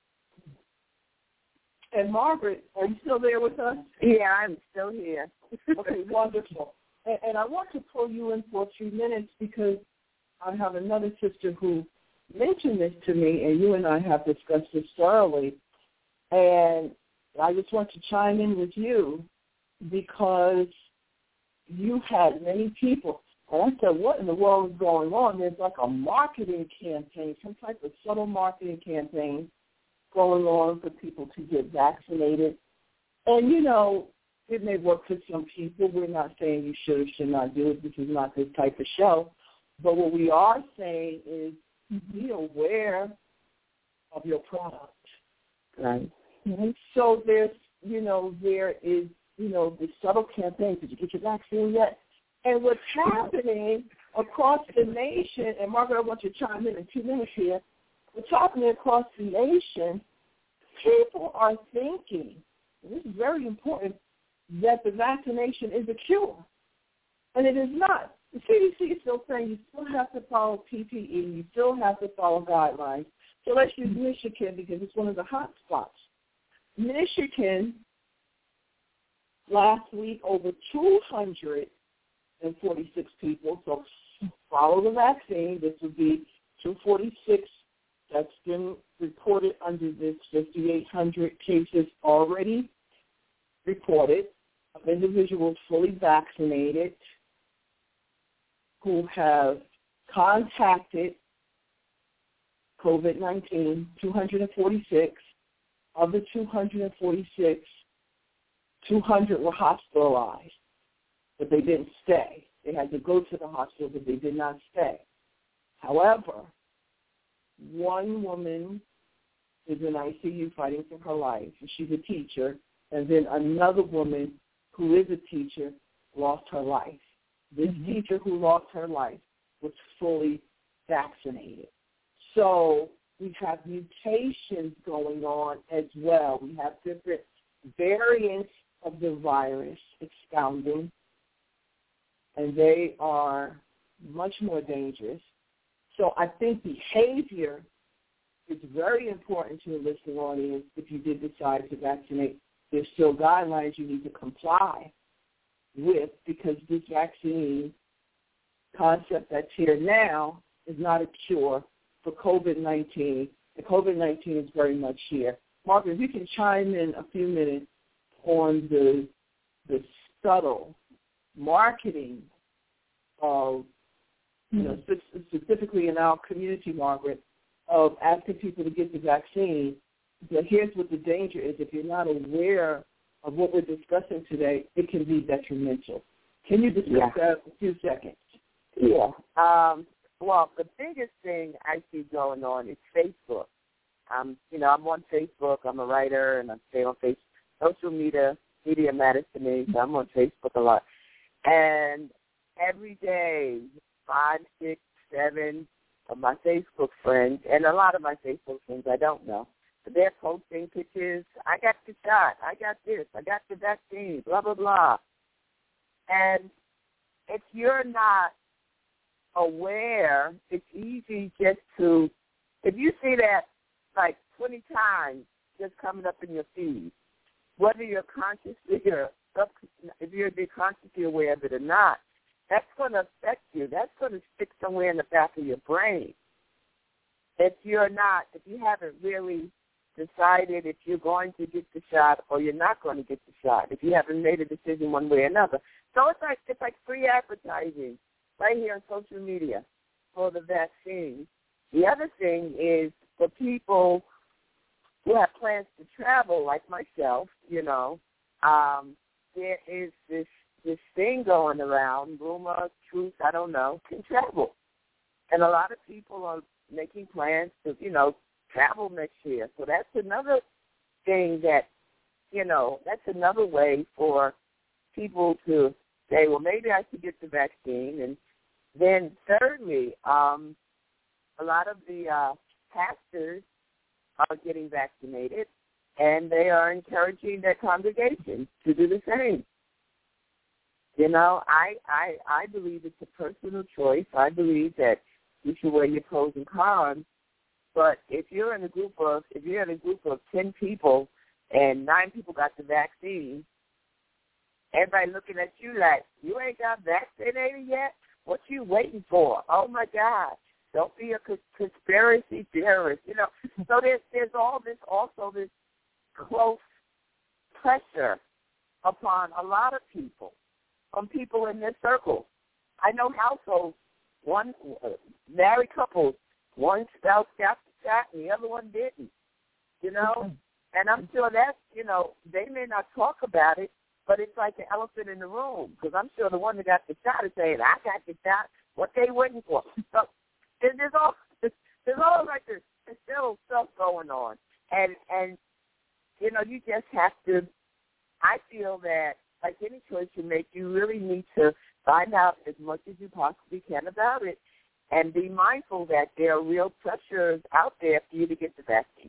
And Margaret, are you still there with us? Yeah, I'm still here. Okay, wonderful. And I want to pull you in for a few minutes because I have another sister who mentioned this to me, and you and I have discussed this thoroughly. And I just want to chime in with you because you had many people. And I said, what in the world is going on? There's like a marketing campaign, some type of subtle marketing campaign going on for people to get vaccinated. And, it may work for some people. We're not saying you should or should not do it. This is not this type of show. But what we are saying is be aware of your product. Right. Mm-hmm. So there is, the subtle campaign. Did you get your vaccine yet? And what's happening across the nation, and Margaret, I want you to chime in 2 minutes here. What's happening across the nation, people are thinking, and this is very important, that the vaccination is a cure. And it is not. The CDC is still saying you still have to follow PPE, you still have to follow guidelines. So let's use Michigan because it's one of the hot spots. Michigan, last week, over 246 people, so follow the vaccine. This would be 246 that's been reported under this 5,800 cases already reported of individuals fully vaccinated who have contacted COVID-19, 246. Of the 246, 200 were hospitalized, but they didn't stay. They had to go to the hospital, but they did not stay. However, one woman is in ICU fighting for her life, and she's a teacher, and then another woman who is a teacher lost her life. This teacher who lost her life was fully vaccinated. So we have mutations going on as well. We have different variants of the virus expounding, and they are much more dangerous. So I think behavior is very important to the listening audience if you did decide to vaccinate. There's still guidelines you need to comply with because this vaccine concept that's here now is not a cure for COVID-19. The COVID-19 is very much here. Margaret, if you can chime in a few minutes on the subtle marketing of, specifically in our community, Margaret, of asking people to get the vaccine. But here's what the danger is. If you're not aware of what we're discussing today, it can be detrimental. Can you discuss that in a few seconds? Yeah. Well, the biggest thing I see going on is Facebook. I'm on Facebook. I'm a writer, and I stay on Facebook. Social media matters to me, so I'm on Facebook a lot. And every day, 5, 6, 7 of my Facebook friends, and a lot of my Facebook friends I don't know, but they're posting pictures. I got the shot. I got this. I got the vaccine, blah, blah, blah. And if you're not aware, it's easy just to, if you see that like 20 times just coming up in your feed, whether you're consciously or if you're consciously aware of it or not, that's going to affect you. That's going to stick somewhere in the back of your brain. If you haven't really decided if you're going to get the shot or you're not going to get the shot, if you haven't made a decision one way or another. So it's like free advertising right here on social media for the vaccine. The other thing is for people who have plans to travel, like myself, there is this thing going around, rumor, truth, I don't know, can travel. And a lot of people are making plans to, travel next year. So that's another thing that, that's another way for people to say, well, maybe I should get the vaccine. And then thirdly, a lot of the pastors are getting vaccinated, and they are encouraging their congregation to do the same. I believe it's a personal choice. I believe that you should weigh your pros and cons. But if you're in a group of 10 people and 9 people got the vaccine, everybody looking at you like, you ain't got vaccinated yet? What you waiting for? Oh my God! Don't be a conspiracy theorist. So there's also this close pressure upon a lot of people, from people in their circle. I know households, one married couples, one spouse got the shot and the other one didn't, And I'm sure that's, they may not talk about it, but it's like the elephant in the room, because I'm sure the one that got the shot is saying, I got the shot, what they waiting for? So there's all like this little stuff going on. And you just have to, I feel that, like any choice you make, you really need to find out as much as you possibly can about it and be mindful that there are real pressures out there for you to get the vaccine.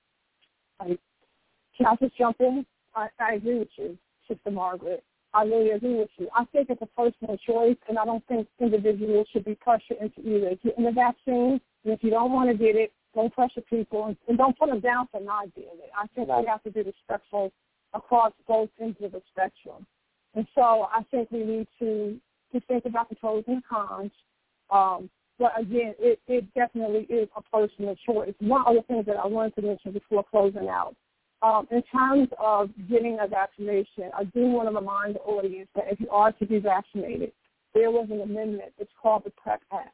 Can I just jump in? I agree with you, Sister Margaret. I really agree with you. I think it's a personal choice, and I don't think individuals should be pressured into either getting the vaccine. And if you don't want to get it, don't pressure people and don't put them down for not getting it. I think we have to be respectful across both ends of the spectrum. And so I think we need to think about the pros and cons. But again, it definitely is a personal choice. One other thing that I wanted to mention before closing out, in terms of getting a vaccination, I do want to remind the audience that if you are to be vaccinated, there was an amendment. It's called the PrEP Act.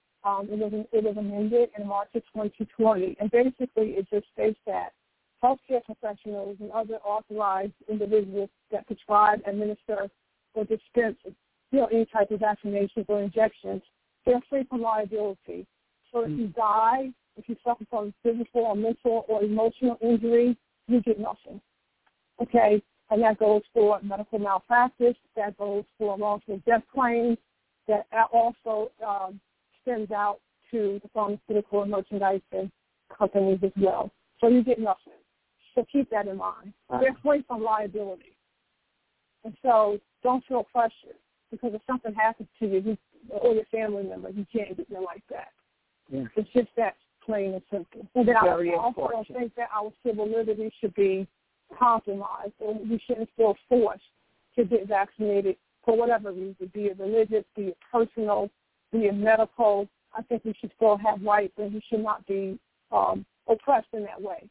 It was amended in March of 2020, and basically it just states that healthcare professionals and other authorized individuals that prescribe, administer, or dispense, any type of vaccinations or injections, they're free from liability. So if you die, if you suffer from physical or mental or emotional injury, you get nothing. Okay? And that goes for medical malpractice. That goes for wrongful death claims. That also sends out to the pharmaceutical and merchandising companies as well. So you get nothing. So keep that in mind. They're free from liability. And so don't feel pressured, because if something happens to you or your family member, you can't get them like that. Yeah. It's just that plain and simple. And then I also don't think that our civil liberties should be compromised, or we shouldn't feel forced to get vaccinated for whatever reason, be it religious, be it personal, be it medical. I think we should still have rights, and we should not be oppressed in that way.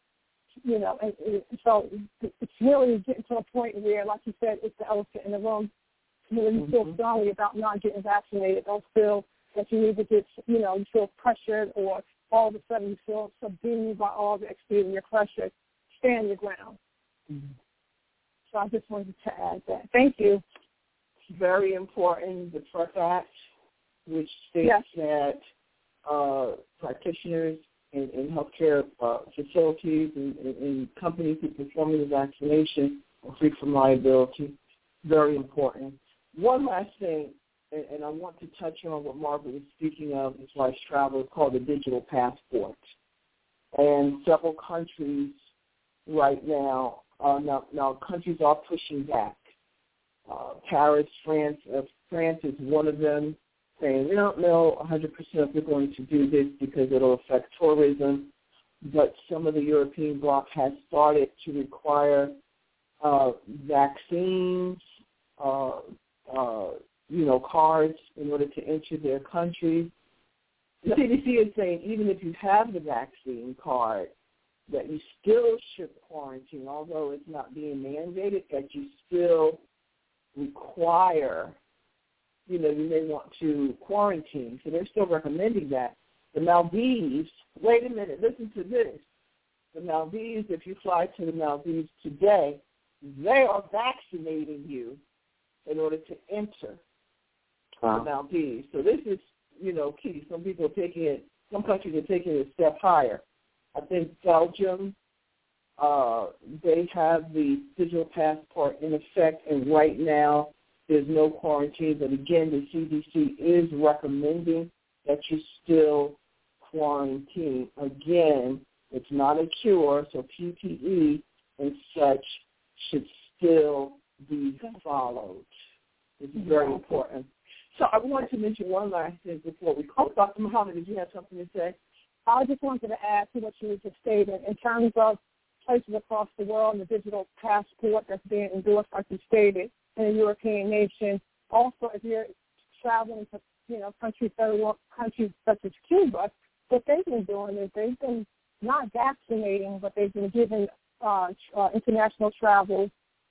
And so it's really getting to a point where, like you said, it's the elephant in the room. When you feel strongly about not getting vaccinated, don't feel that you need to get, you feel pressured, or all of a sudden you feel subdued by all the exterior pressure. Stand your ground. Mm-hmm. So I just wanted to add that. Thank you. It's very important, the PrEP Act, which states that practitioners in healthcare facilities and companies who perform the vaccination are free from liability. Very important. One last thing, and I want to touch on what Margaret was speaking of as far as travel, called the digital passport. And several countries right now countries are pushing back. Paris, France is one of them, saying we don't know 100% if we're going to do this because it'll affect tourism. But some of the European bloc has started to require vaccines, cards in order to enter their country. The CDC is saying even if you have the vaccine card, that you still should quarantine, although it's not being mandated, that you still require, you may want to quarantine. So they're still recommending that. The Maldives, wait a minute, listen to this. The Maldives, if you fly to the Maldives today, they are vaccinating you in order to enter the Maldives. So this is, key. Some people are taking it, some countries are taking it a step higher. I think Belgium, they have the digital passport in effect, and right now there's no quarantine. But again, the CDC is recommending that you still quarantine. Again, it's not a cure, so PPE and such should still be followed. It's very important. So I want to mention one last thing before we close. Dr. Muhammad, did you have something to say? I just wanted to add to what you just stated. In terms of places across the world and the digital passport that's being endorsed, like you stated, in a European nation. Also, if you're traveling to, countries such as Cuba, what they've been doing is they've been not vaccinating, but they've been giving international travelers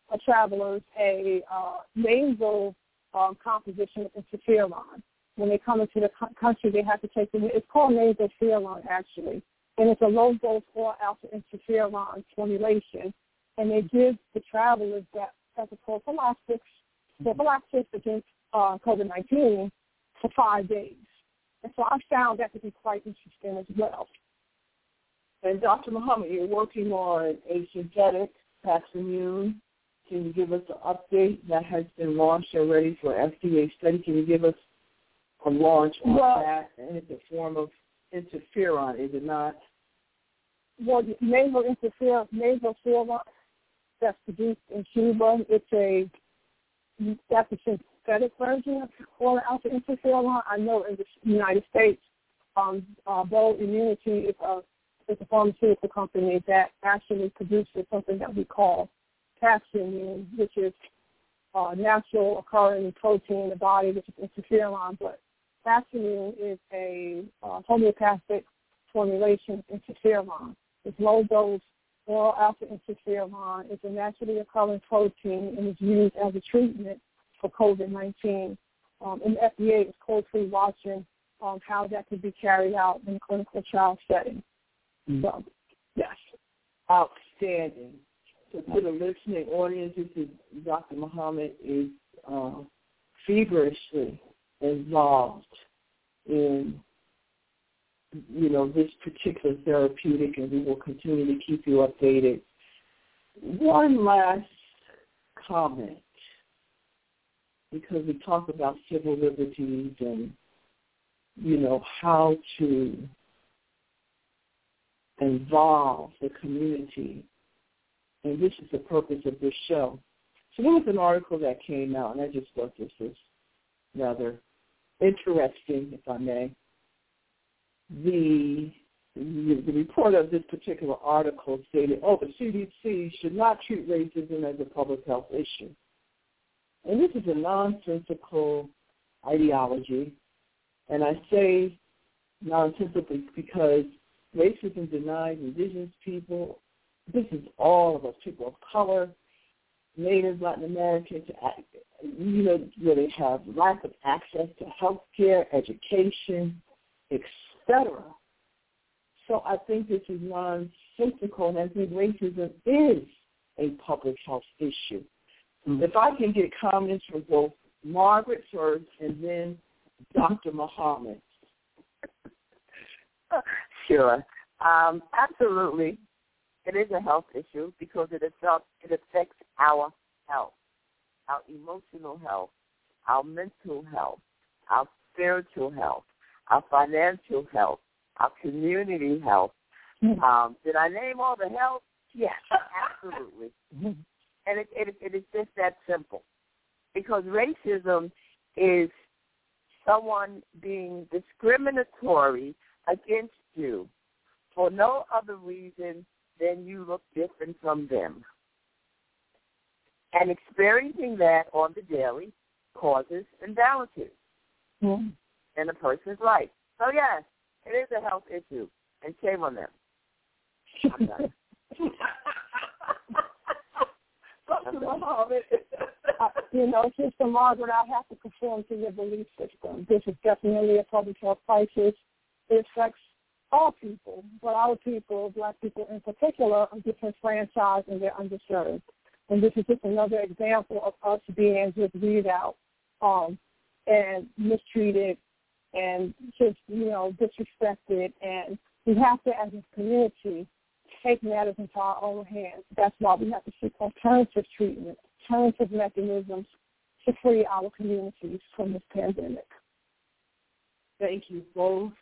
a nasal composition of interferon. When they come into the country, they have to take it. It's called nasoferon, actually, and it's a low-dose oral alpha interferon formulation. And they give the travelers that as a prophylaxis against COVID-19 for 5 days. And so I found that to be quite interesting as well. And Dr. Muhammad, you're working on a synthetic Paximune. Can you give us an update that has been launched already for FDA study? Can you give us a launch on that? And it's a form of interferon, is it not? Well, the nasoferon that's produced in Cuba, that's a synthetic version of oral alpha interferon. I know in the United States, Bold Immunity is a pharmaceutical company that actually produces something that we call Paximune, which is natural occurring protein in the body, which is interferon. But Paximune is a homeopathic formulation of interferon. It's low-dose oral alpha interferon. It's a naturally occurring protein and is used as a treatment for COVID-19. And the FDA is closely watching how that could be carried out in a clinical trial setting. So, yes. Outstanding. So to the listening audience, this is Dr. Muhammad is feverishly involved in, this particular therapeutic, and we will continue to keep you updated. One last comment, because we talk about civil liberties and, how to involve the community. And this is the purpose of this show. So there was an article that came out, and I just thought this was rather interesting, if I may. The report of this particular article stated, the CDC should not treat racism as a public health issue. And this is a nonsensical ideology. And I say nonsensical because racism denies indigenous people. This is all of us, people of color, Natives, Latin Americans, where they have lack of access to health care, education, etc. So I think this is nonsensical, and I think racism is a public health issue. Mm-hmm. If I can get comments from both Margaret first and then Dr. Muhammad. Sure. Absolutely. It is a health issue because it affects our health, our emotional health, our mental health, our spiritual health, our financial health, our community health. Did I name all the health? Yes, absolutely. And it is just that simple. Because racism is someone being discriminatory against you for no other reason than you look different from them. And experiencing that on the daily causes imbalances in a person's life. So, yes, it is a health issue, and shame on them. I'm done. Dr. Muhammad. Sister Margaret, I have to conform to your belief system. This is definitely a public health crisis. It affects all people, but our people, Black people in particular, are disenfranchised and they're underserved. And this is just another example of us being just weeded out and mistreated and just, disrespected. And we have to, as a community, take matters into our own hands. That's why we have to seek alternative treatment, alternative mechanisms to free our communities from this pandemic. Thank you both.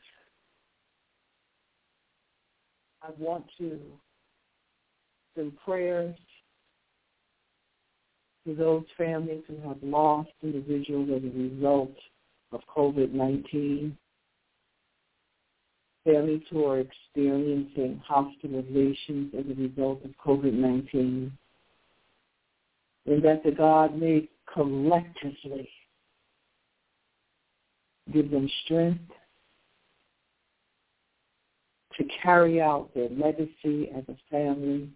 I want to send prayers to those families who have lost individuals as a result of COVID-19, families who are experiencing hospitalizations as a result of COVID-19, and that the God may collectively give them strength to carry out their legacy as a family.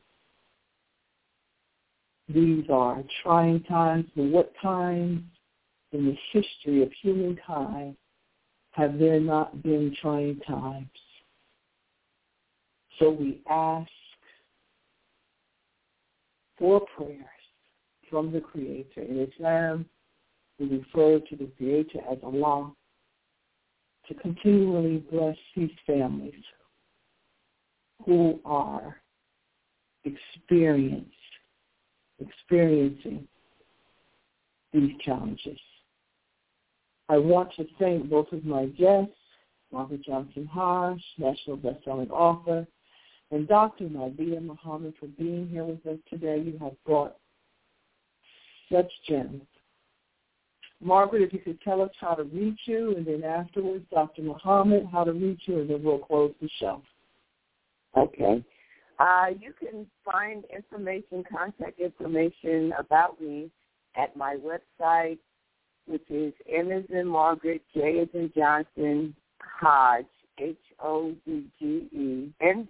These are trying times, but what times in the history of humankind have there not been trying times? So we ask for prayers from the Creator. In Islam, we refer to the Creator as Allah, to continually bless these families who are experiencing these challenges. I want to thank both of my guests, Margaret Johnson Hodge, national best-selling author, and Dr. Nadia Muhammad, for being here with us today. You have brought such gems. Margaret, if you could tell us how to reach you, and then afterwards, Dr. Muhammad, how to reach you, and then we'll close the show. Okay. You can find contact information about me at my website, which is M as in Margaret, J as in Johnson, Hodge, HODGE,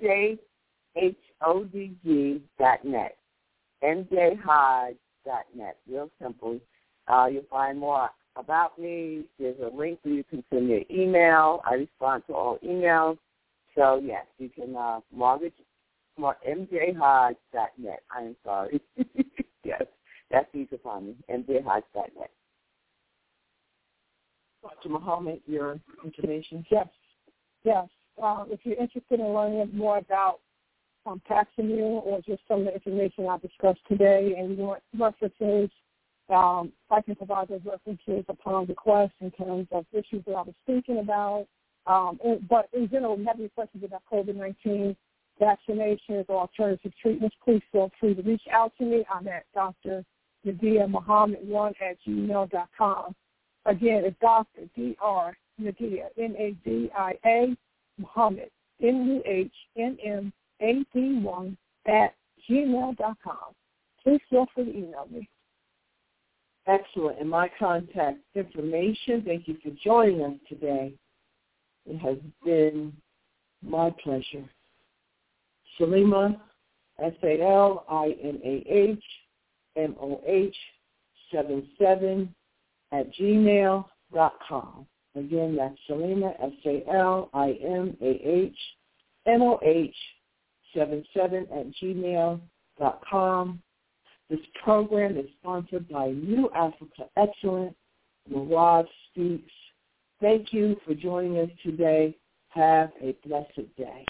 MJHODG.net, MJHodge.net. Real simple. You'll find more about me. There's a link where you can send me an email. I respond to all emails. So, yes, you can MJHodge.net. I am sorry. Yes, that's easy to find me, MJHodge.net. Dr. Muhammad, your information? Yes. If you're interested in learning more about Paximune or just some of the information I discussed today and you want references, I can provide those references upon request in terms of issues that I was speaking about. But in general, if you have any questions about COVID-19, vaccinations, or alternative treatments, please feel free to reach out to me. I'm at Dr. Nadia Muhammad1@gmail.com. Again, it's Dr. Dr. Nadia, Nadia, Muhammad, MUHNMAD1@gmail.com. Please feel free to email me. Excellent. And my contact information, thank you for joining us today. It has been my pleasure. Salimah, SALIMAH77@gmail.com. Again, that's Salimah, SALIMAH77@gmail.com. This program is sponsored by New Africa Excellent, Murad Speaks. Thank you for joining us today. Have a blessed day.